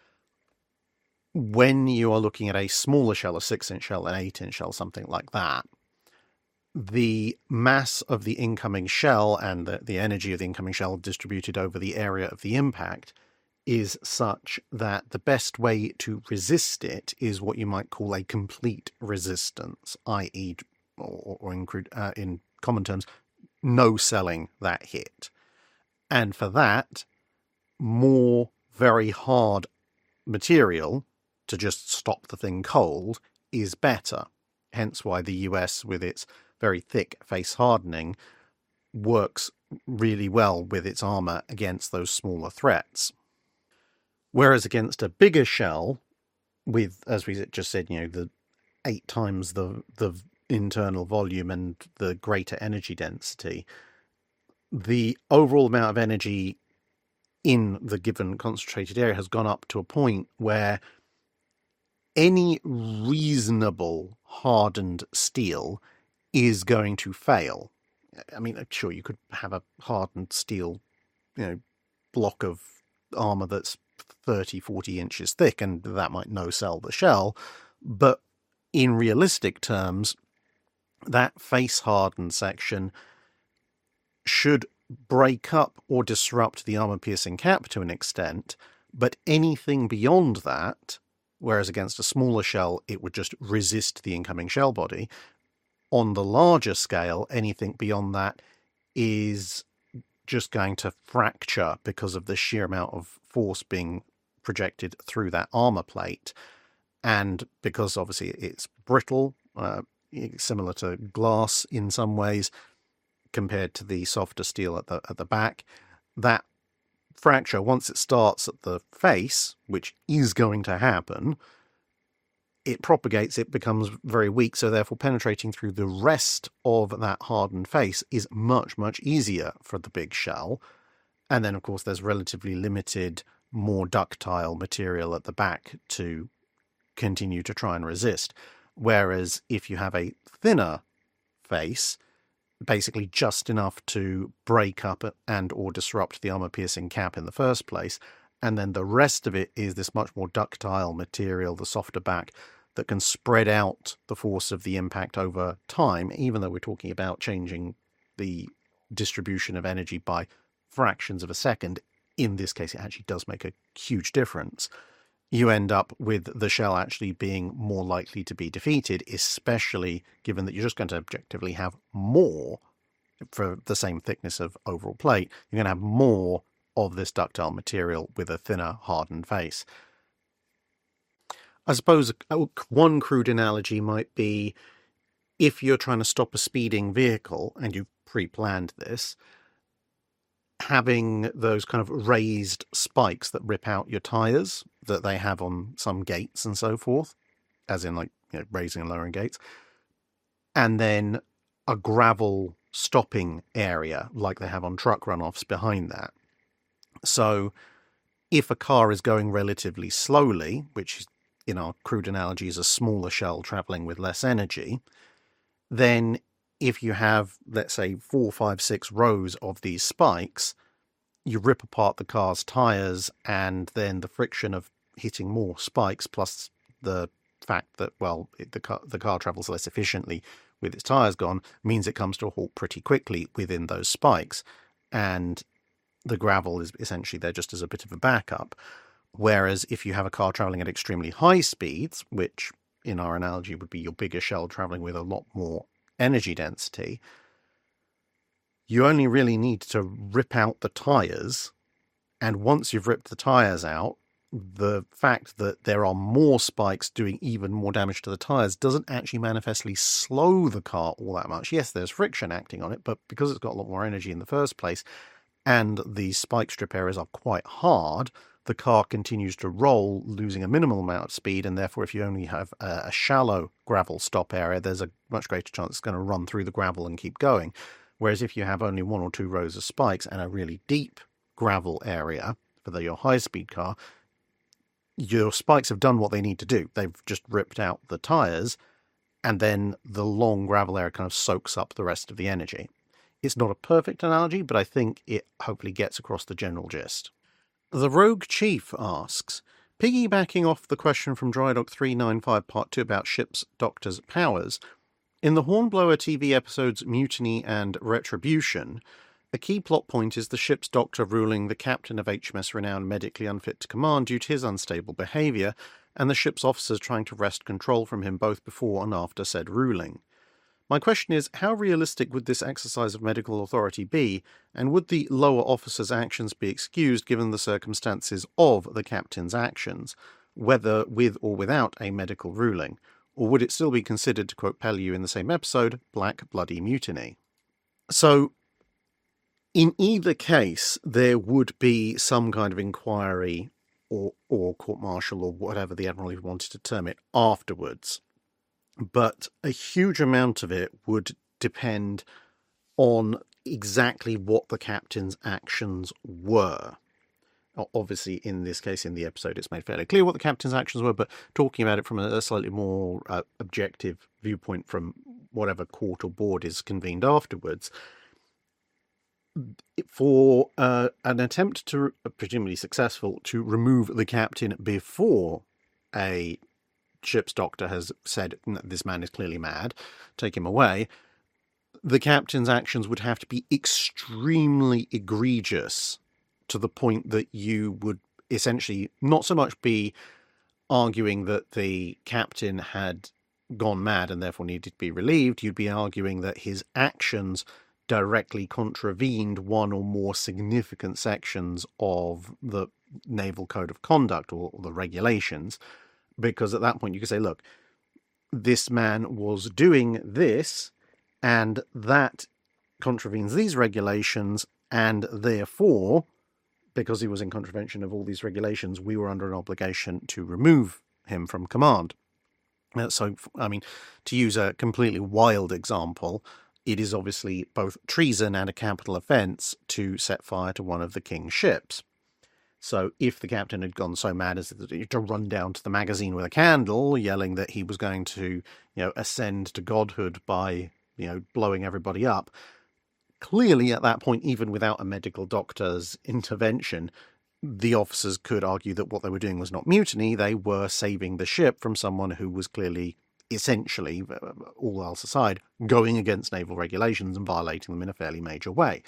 when you are looking at a smaller shell, a six inch shell, an eight inch shell, something like that, the mass of the incoming shell and the, the energy of the incoming shell distributed over the area of the impact is such that the best way to resist it is what you might call a complete resistance, that is, or, or in, crude, uh, in common terms, no selling that hit. And for that, more very hard material to just stop the thing cold is better. Hence why the U S, with its very thick face hardening, works really well with its armor against those smaller threats. Whereas against a bigger shell, with, as we just said, you know, the eight times the the internal volume and the greater energy density, the overall amount of energy in the given concentrated area has gone up to a point where any reasonable hardened steel is going to fail. I mean, sure, you could have a hardened steel, you know, block of armor that's thirty, forty inches thick, and that might no-sell the shell, but in realistic terms, that face-hardened section should break up or disrupt the armor-piercing cap to an extent, but anything beyond that, whereas against a smaller shell, it would just resist the incoming shell body, on the larger scale, anything beyond that is just going to fracture because of the sheer amount of force being projected through that armor plate. And because obviously it's brittle, uh, similar to glass in some ways, compared to the softer steel at the at the back, that fracture, once it starts at the face, which is going to happen, it propagates, it becomes very weak, so therefore penetrating through the rest of that hardened face is much, much easier for the big shell. And then, of course, there's relatively limited, more ductile material at the back to continue to try and resist. Whereas if you have a thinner face, basically just enough to break up and or disrupt the armor-piercing cap in the first place, and then the rest of it is this much more ductile material, the softer back, that can spread out the force of the impact over time, even though we're talking about changing the distribution of energy by fractions of a second. In this case, it actually does make a huge difference. you end up with the shell actually being more likely to be defeated, especially given that you're just going to objectively have more for the same thickness of overall plate. You're going to have more of this ductile material with a thinner, hardened face. I suppose one crude analogy might be if you're trying to stop a speeding vehicle and you've pre-planned this, having those kind of raised spikes that rip out your tyres that they have on some gates and so forth, as in like, you know, raising and lowering gates, and then a gravel stopping area like they have on truck runoffs behind that. So if a car is going relatively slowly, which in our crude analogy is a smaller shell traveling with less energy, then if you have, let's say, four, five, six rows of these spikes, you rip apart the car's tyres, and then the friction of hitting more spikes plus the fact that, well, it, the car, the car travels less efficiently with its tyres gone means it comes to a halt pretty quickly within those spikes. And the gravel is essentially there just as a bit of a backup. Whereas if you have a car travelling at extremely high speeds, which in our analogy would be your bigger shell travelling with a lot more energy density, you only really need to rip out the tyres. And once you've ripped the tyres out, the fact that there are more spikes doing even more damage to the tyres doesn't actually manifestly slow the car all that much. Yes, there's friction acting on it, but because it's got a lot more energy in the first place, and the spike strip areas are quite hard, the car continues to roll, losing a minimal amount of speed, and therefore if you only have a, a shallow gravel stop area, there's a much greater chance it's going to run through the gravel and keep going. Whereas if you have only one or two rows of spikes and a really deep gravel area for the, your high-speed car, your spikes have done what they need to do. They've just ripped out the tyres, and then the long gravel area kind of soaks up the rest of the energy. It's not a perfect analogy, but I think it hopefully gets across the general gist. The Rogue Chief asks, piggybacking off the question from Drydock three ninety-five Part two about ship's doctor's powers, in the Hornblower T V episodes Mutiny and Retribution, a key plot point is the ship's doctor ruling the captain of H M S Renown medically unfit to command due to his unstable behaviour, and the ship's officers trying to wrest control from him both before and after said ruling. My question is, how realistic would this exercise of medical authority be, and would the lower officers' actions be excused given the circumstances of the captain's actions, whether with or without a medical ruling? Or would it still be considered, to quote Pellew in the same episode, black bloody mutiny? So, in either case, there would be some kind of inquiry or, or court-martial or whatever the Admiral wanted to term it afterwards. But a huge amount of it would depend on exactly what the captain's actions were. Obviously, in this case, in the episode, it's made fairly clear what the captain's actions were, but talking about it from a slightly more uh, objective viewpoint from whatever court or board is convened afterwards, for uh, an attempt to, presumably successful, to remove the captain before a ship's doctor has said, this man is clearly mad, take him away, the captain's actions would have to be extremely egregious to the point that you would essentially not so much be arguing that the captain had gone mad and therefore needed to be relieved, you'd be arguing that his actions directly contravened one or more significant sections of the Naval Code of Conduct or, or the regulations. Because at that point you could say, look, this man was doing this, and that contravenes these regulations, and therefore, because he was in contravention of all these regulations, we were under an obligation to remove him from command. Uh, so, I mean, to use a completely wild example, it is obviously both treason and a capital offence to set fire to one of the king's ships. So if the captain had gone so mad as to run down to the magazine with a candle, yelling that he was going to, you know, ascend to godhood by, you know, blowing everybody up, clearly at that point, even without a medical doctor's intervention, the officers could argue that what they were doing was not mutiny. They were saving the ship from someone who was clearly, essentially, all else aside, going against naval regulations and violating them in a fairly major way.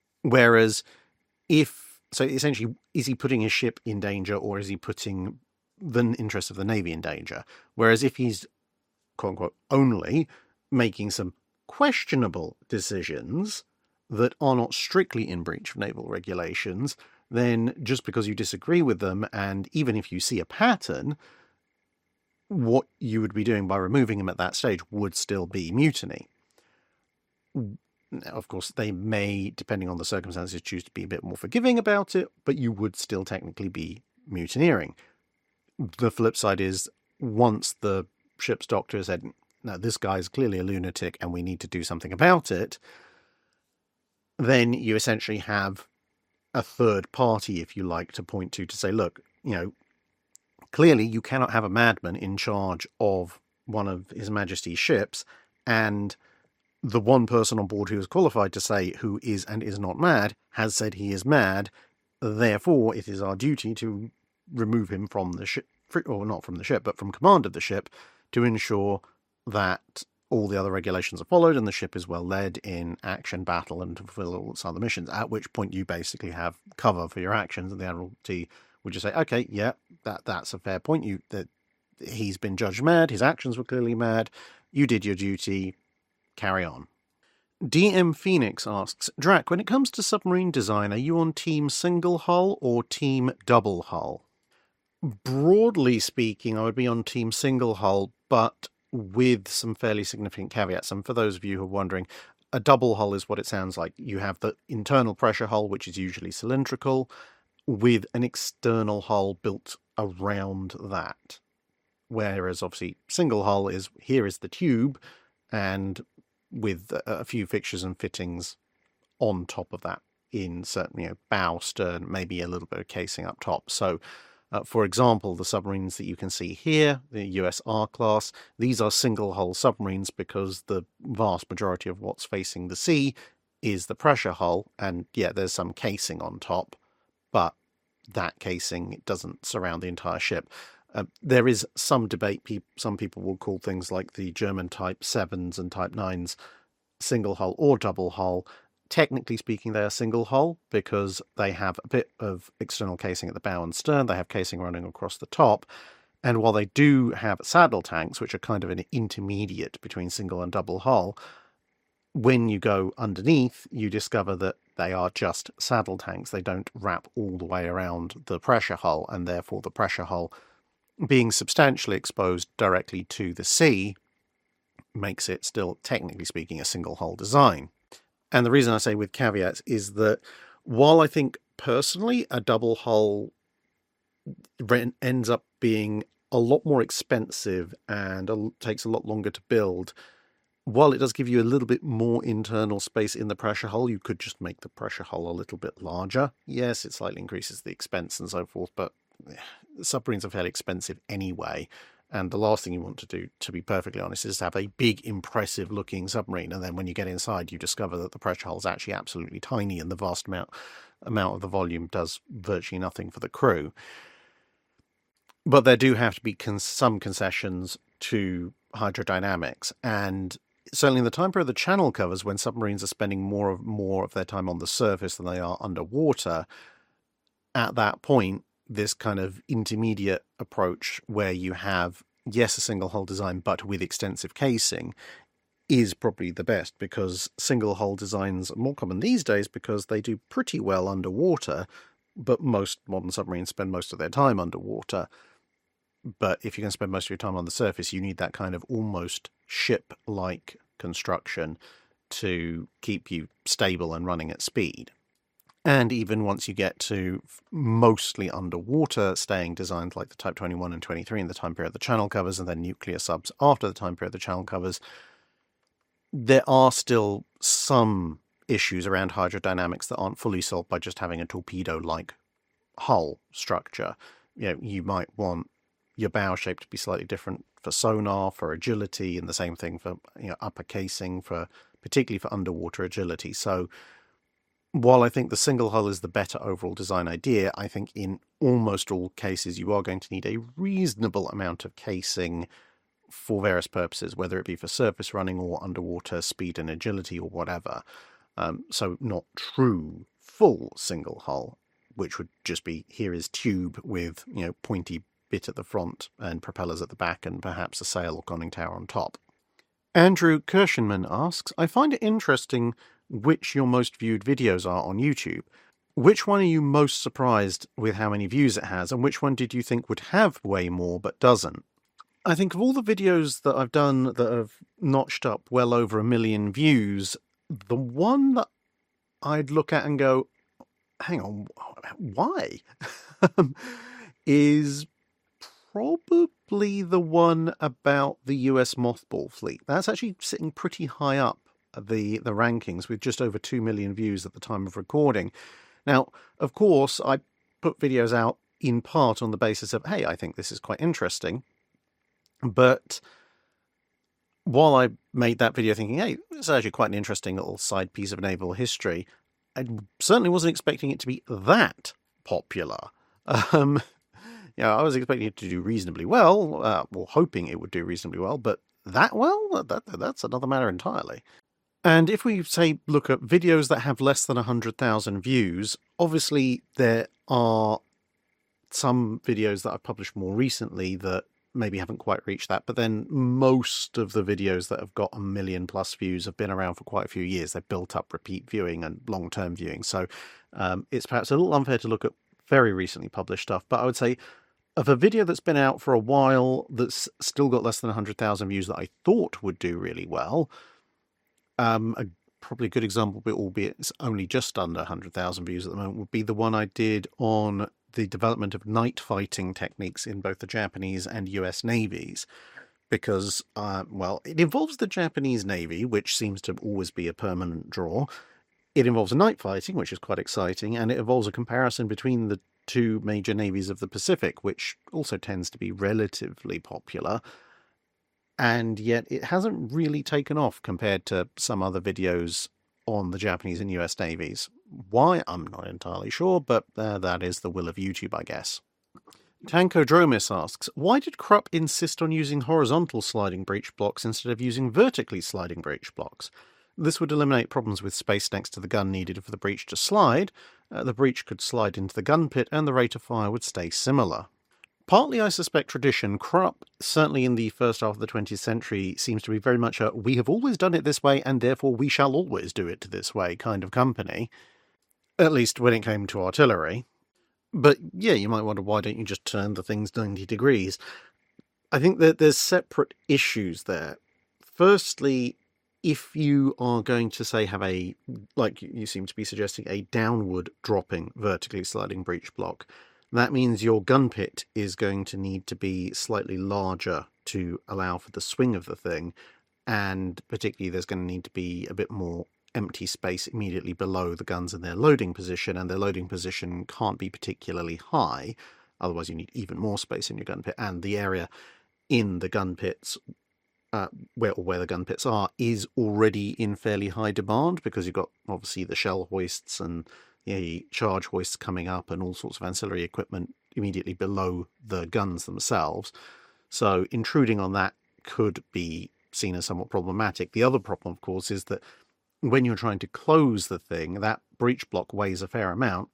Whereas if So essentially, is he putting his ship in danger, or is he putting the interests of the Navy in danger. Whereas if he's, quote unquote, only making some questionable decisions that are not strictly in breach of naval regulations, then just because you disagree with them, and even if you see a pattern, what you would be doing by removing him at that stage would still be mutiny. Now, of course, they may, depending on the circumstances, choose to be a bit more forgiving about it, but you would still technically be mutineering. The flip side is, once the ship's doctor said, no, this guy's clearly a lunatic and we need to do something about it, then you essentially have a third party, if you like, to point to, to say, look, you know, clearly you cannot have a madman in charge of one of His Majesty's ships, and the one person on board who is qualified to say who is and is not mad has said he is mad. Therefore, it is our duty to remove him from the ship, or not from the ship, but from command of the ship, to ensure that all the other regulations are followed and the ship is well led in action, battle, and to fulfill all its other missions, at which point you basically have cover for your actions, and the Admiralty would just say, okay, yeah, that that's a fair point. You that he's been judged mad, his actions were clearly mad, you did your duty, carry on. D M Phoenix asks, Drac, when it comes to submarine design, are you on team single hull or team double hull? Broadly speaking, I would be on team single hull, but with some fairly significant caveats. And for those of you who are wondering, a double hull is what it sounds like. You have the internal pressure hull, which is usually cylindrical, with an external hull built around that. Whereas obviously single hull is, here is the tube, and with a few fixtures and fittings on top of that in certain, you know, bow, stern, maybe a little bit of casing up top. So Uh, for example, the submarines that you can see here, the U S R-class, these are single-hull submarines because the vast majority of what's facing the sea is the pressure hull, and yeah, there's some casing on top, but that casing doesn't surround the entire ship. Uh, there is some debate. Pe- some people will call things like the German Type sevens and Type nines single-hull or double-hull. Technically speaking, they are single hull because they have a bit of external casing at the bow and stern. They have casing running across the top. And while they do have saddle tanks, which are kind of an intermediate between single and double hull, when you go underneath, you discover that they are just saddle tanks. They don't wrap all the way around the pressure hull, and therefore the pressure hull, being substantially exposed directly to the sea, makes it still, technically speaking, a single hull design. And the reason I say with caveats is that while I think personally a double hull ends up being a lot more expensive and a, takes a lot longer to build, while it does give you a little bit more internal space in the pressure hull, you could just make the pressure hull a little bit larger. Yes, it slightly increases the expense and so forth, but submarines are fairly expensive anyway. And the last thing you want to do, to be perfectly honest, is to have a big, impressive-looking submarine, and then when you get inside, you discover that the pressure hull is actually absolutely tiny, and the vast amount amount of the volume does virtually nothing for the crew. But there do have to be con- some concessions to hydrodynamics, and certainly in the time period of the channel covers, when submarines are spending more of more of their time on the surface than they are underwater, at that point, this kind of intermediate approach where you have, yes, a single hull design, but with extensive casing, is probably the best, because single hull designs are more common these days because they do pretty well underwater, but most modern submarines spend most of their time underwater. But if you're going to spend most of your time on the surface, you need that kind of almost ship-like construction to keep you stable and running at speed. And even once you get to mostly underwater staying designs like the Type twenty-one and twenty-three in the time period of the channel covers, and then nuclear subs after the time period of the channel covers, there are still some issues around hydrodynamics that aren't fully solved by just having a torpedo-like hull structure. You know, you might want your bow shape to be slightly different for sonar, for agility, and the same thing for, you know, upper casing, for particularly for underwater agility. So while I think the single hull is the better overall design idea, I think in almost all cases you are going to need a reasonable amount of casing for various purposes, whether it be for surface running or underwater speed and agility or whatever. Um, so not true full single hull, which would just be, here is tube with, you know, pointy bit at the front and propellers at the back and perhaps a sail or conning tower on top. Andrew Kirshenman asks, I find it interesting which your most viewed videos are on YouTube. Which one are you most surprised with how many views it has, and which one did you think would have way more but doesn't? I think of all the videos that I've done that have notched up well over a million views, the one that I'd look at and go, hang on, why? is probably the one about the U S mothball fleet. That's actually sitting pretty high up the, the rankings with just over two million views at the time of recording. Now, of course, I put videos out in part on the basis of, hey, I think this is quite interesting. But while I made that video thinking, hey, this is actually quite an interesting little side piece of naval history, I certainly wasn't expecting it to be that popular. Um, you know, I was expecting it to do reasonably well, uh, or hoping it would do reasonably well, but that well, that that's another matter entirely. And if we, say, look at videos that have less than one hundred thousand views, obviously there are some videos that I've published more recently that maybe haven't quite reached that, but then most of the videos that have got a million plus views have been around for quite a few years. They've built up repeat viewing and long-term viewing. So um, it's perhaps a little unfair to look at very recently published stuff, but I would say of a video that's been out for a while that's still got less than one hundred thousand views that I thought would do really well, Um, a probably a good example, albeit it's only just under one hundred thousand views at the moment, would be the one I did on the development of night fighting techniques in both the Japanese and U S navies. Because, uh, well, it involves the Japanese Navy, which seems to always be a permanent draw. It involves night fighting, which is quite exciting, and it involves a comparison between the two major navies of the Pacific, which also tends to be relatively popular. And yet it hasn't really taken off compared to some other videos on the Japanese and U S navies. Why? I'm not entirely sure, but uh, that is the will of YouTube, I guess. Tankodromis asks, why did Krupp insist on using horizontal sliding breech blocks instead of using vertically sliding breech blocks? This would eliminate problems with space next to the gun needed for the breech to slide. Uh, the breech could slide into the gun pit and the rate of fire would stay similar. Partly, I suspect, tradition. Krupp, certainly in the first half of the twentieth century, seems to be very much a we have always done it this way and therefore we shall always do it this way kind of company. At least when it came to artillery. But yeah, you might wonder, why don't you just turn the things ninety degrees? I think that there's separate issues there. Firstly, if you are going to, say, have a, like you seem to be suggesting, a downward dropping vertically sliding breech block, that means your gun pit is going to need to be slightly larger to allow for the swing of the thing, and particularly there's going to need to be a bit more empty space immediately below the guns in their loading position, and their loading position can't be particularly high, otherwise you need even more space in your gun pit, and the area in the gun pits, uh, where, or where the gun pits are, is already in fairly high demand, because you've got obviously the shell hoists and the charge hoists coming up and all sorts of ancillary equipment immediately below the guns themselves. So intruding on that could be seen as somewhat problematic. The other problem, of course, is that when you're trying to close the thing, that breech block weighs a fair amount.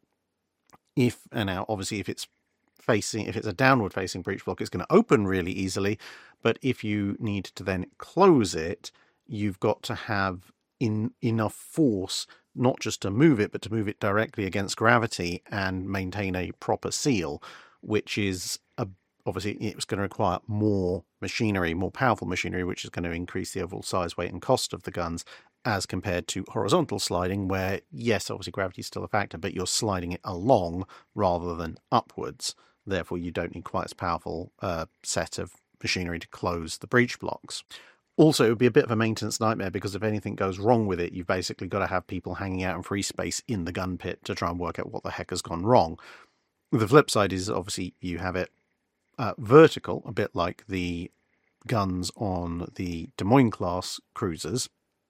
If, and now obviously if it's facing, if it's a downward facing breech block, it's going to open really easily. But if you need to then close it, you've got to have in enough force not just to move it, but to move it directly against gravity and maintain a proper seal, which is a, obviously it's going to require more machinery, more powerful machinery, which is going to increase the overall size, weight and cost of the guns, as compared to horizontal sliding, where, yes, obviously gravity is still a factor, but you're sliding it along rather than upwards. Therefore, you don't need quite as powerful uh, set of machinery to close the breech blocks. Also, it would be a bit of a maintenance nightmare, because if anything goes wrong with it, you've basically got to have people hanging out in free space in the gun pit to try and work out what the heck has gone wrong. The flip side is, obviously, you have it uh, vertical, a bit like the guns on the Des Moines class cruisers,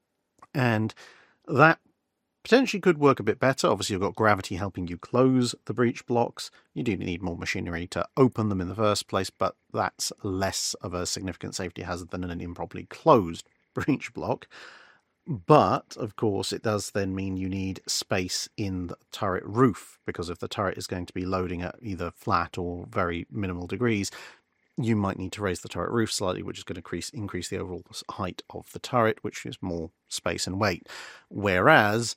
and that potentially could work a bit better. Obviously, you've got gravity helping you close the breech blocks. You do need more machinery to open them in the first place, but that's less of a significant safety hazard than an improperly closed breech block. But, of course, it does then mean you need space in the turret roof, because if the turret is going to be loading at either flat or very minimal degrees, you might need to raise the turret roof slightly, which is going to increase, increase the overall height of the turret, which is more space and weight. Whereas,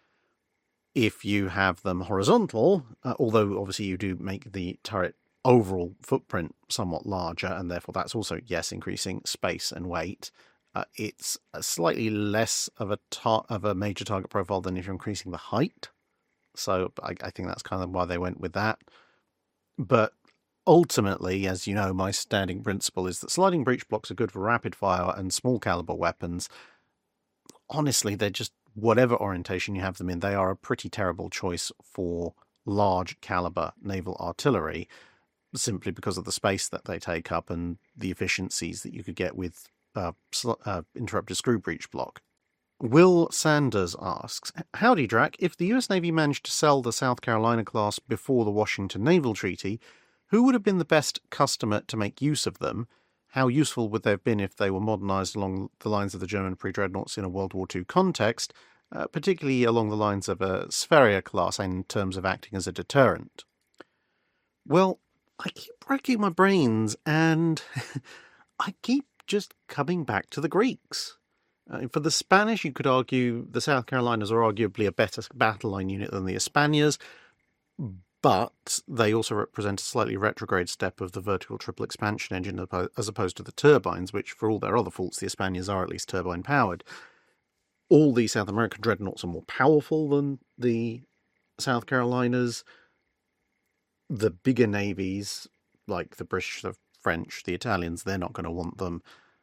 if you have them horizontal, uh, although obviously you do make the turret overall footprint somewhat larger, and therefore that's also, yes, increasing space and weight, uh, it's a slightly less of a tar- of a major target profile than if you're increasing the height. So I, I think that's kind of why they went with that. But ultimately, as you know, my standing principle is that sliding breech blocks are good for rapid fire and small caliber weapons. Honestly, they're just, whatever orientation you have them in, they are a pretty terrible choice for large caliber naval artillery, simply because of the space that they take up and the efficiencies that you could get with uh, uh, interrupted screw breech block. Will Sanders asks, howdy Drac, if the U S Navy managed to sell the South Carolina class before the Washington Naval Treaty, who would have been the best customer to make use of them? How useful would they have been if they were modernised along the lines of the German pre-dreadnoughts in a World War Two context, uh, particularly along the lines of a Sphæria class in terms of acting as a deterrent? Well, I keep racking my brains, and I keep just coming back to the Greeks. Uh, for the Spanish, you could argue the South Carolinas are arguably a better battle line unit than the Hispanias, but they also represent a slightly retrograde step of the vertical triple expansion engine as opposed to the turbines, which, for all their other faults, the Hispanias are at least turbine-powered. All the South American dreadnoughts are more powerful than the South Carolinas. The bigger navies, like the British, the French, the Italians, they're not going to want them.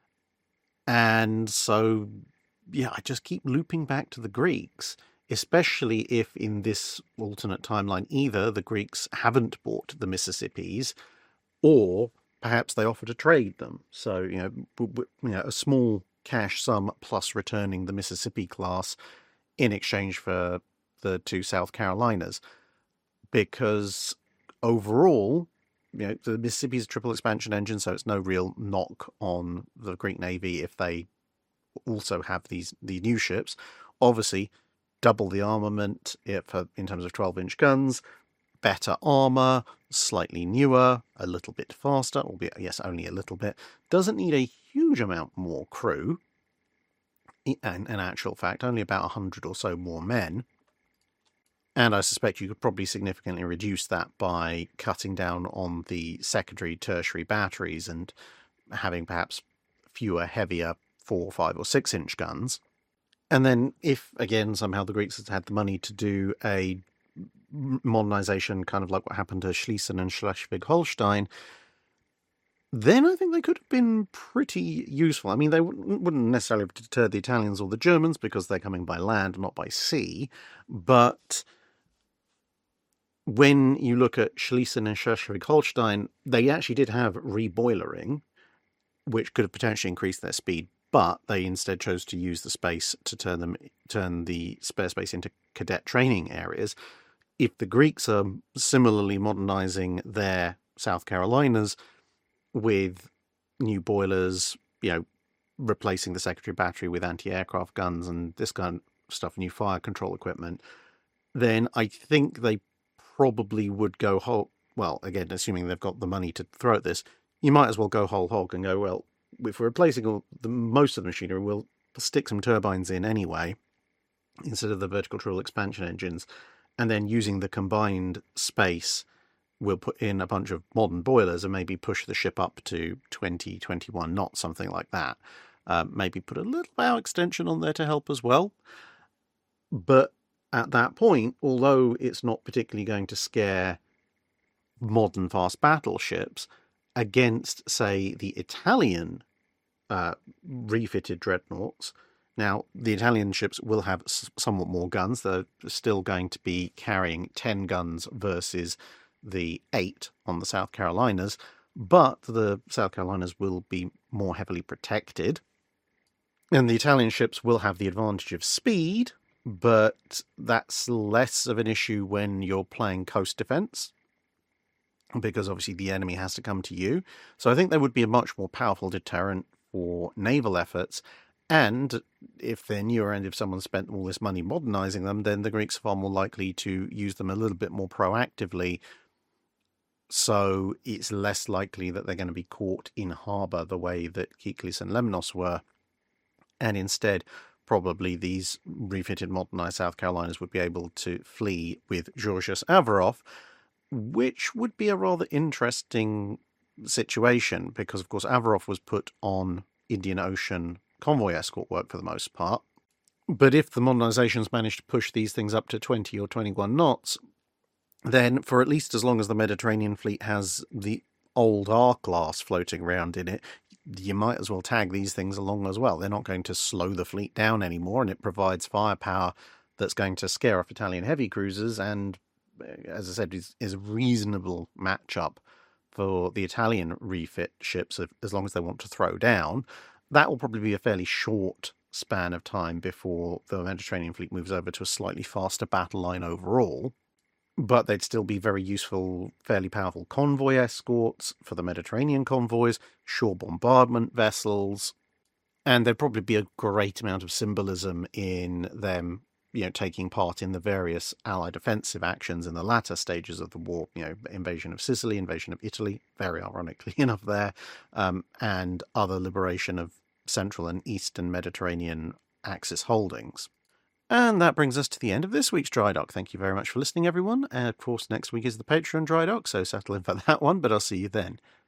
And so, yeah, I just keep looping back to the Greeks, especially if in this alternate timeline either the Greeks haven't bought the Mississippis or perhaps they offer to trade them. So, you know, you know, a small cash sum plus returning the Mississippi class in exchange for the two South Carolinas. Because overall, you know, the Mississippi is a triple expansion engine, so it's no real knock on the Greek Navy if they also have these the new ships. Obviously, double the armament if, in terms of twelve-inch guns, better armor, slightly newer, a little bit faster, albeit, yes, only a little bit. Doesn't need a huge amount more crew. And in actual fact, only about one hundred or so more men. And I suspect you could probably significantly reduce that by cutting down on the secondary, tertiary batteries and having perhaps fewer, heavier four, five, or six-inch guns. And then if, again, somehow the Greeks had had the money to do a modernization, kind of like what happened to Schlesien and Schleswig-Holstein, then I think they could have been pretty useful. I mean, they wouldn't necessarily have deterred the Italians or the Germans because they're coming by land, not by sea, but when you look at Schlesien and Schleswig-Holstein, they actually did have reboilering, which could have potentially increased their speed, but they instead chose to use the space to turn them turn the spare space into cadet training areas. If the Greeks are similarly modernizing their South Carolinas with new boilers, you know, replacing the secondary battery with anti-aircraft guns and this kind of stuff, new fire control equipment, then I think they probably would go whole, well, again, assuming they've got the money to throw at this, you might as well go whole hog and go, well, if we're replacing all the most of the machinery, we'll stick some turbines in anyway, instead of the vertical triple expansion engines, and then using the combined space, we'll put in a bunch of modern boilers and maybe push the ship up to twenty, twenty-one knots, something like that. Uh, maybe put a little bow extension on there to help as well. But at that point, although it's not particularly going to scare modern fast battleships against, say, the Italian uh, refitted dreadnoughts, now the Italian ships will have s- somewhat more guns. They're still going to be carrying ten guns versus the eight on the South Carolinas, but the South Carolinas will be more heavily protected. And the Italian ships will have the advantage of speed, but that's less of an issue when you're playing coast defense, because obviously the enemy has to come to you. So I think they would be a much more powerful deterrent for naval efforts. And if they're newer and if someone spent all this money modernising them, then the Greeks are far more likely to use them a little bit more proactively. So it's less likely that they're going to be caught in harbour the way that Kyklis and Lemnos were. And instead, probably these refitted, modernised South Carolinas would be able to flee with Georgios Averov, which would be a rather interesting situation because, of course, Averov was put on Indian Ocean convoy escort work for the most part. But if the modernizations manage to push these things up to twenty or twenty-one knots, then for at least as long as the Mediterranean fleet has the old R-class floating around in it, you might as well tag these things along as well. They're not going to slow the fleet down anymore, and it provides firepower that's going to scare off Italian heavy cruisers and, as I said, is, is a reasonable matchup for the Italian refit ships as long as they want to throw down. That will probably be a fairly short span of time before the Mediterranean fleet moves over to a slightly faster battle line overall. But they'd still be very useful, fairly powerful convoy escorts for the Mediterranean convoys, shore bombardment vessels, and there'd probably be a great amount of symbolism in them, you know, taking part in the various Allied offensive actions in the latter stages of the war, you know, invasion of Sicily, invasion of Italy, very ironically enough there, um, and other liberation of Central and Eastern Mediterranean Axis holdings. And that brings us to the end of this week's Dry Dock. Thank you very much for listening, everyone. And of course, next week is the Patreon Dry Dock, so settle in for that one, but I'll see you then.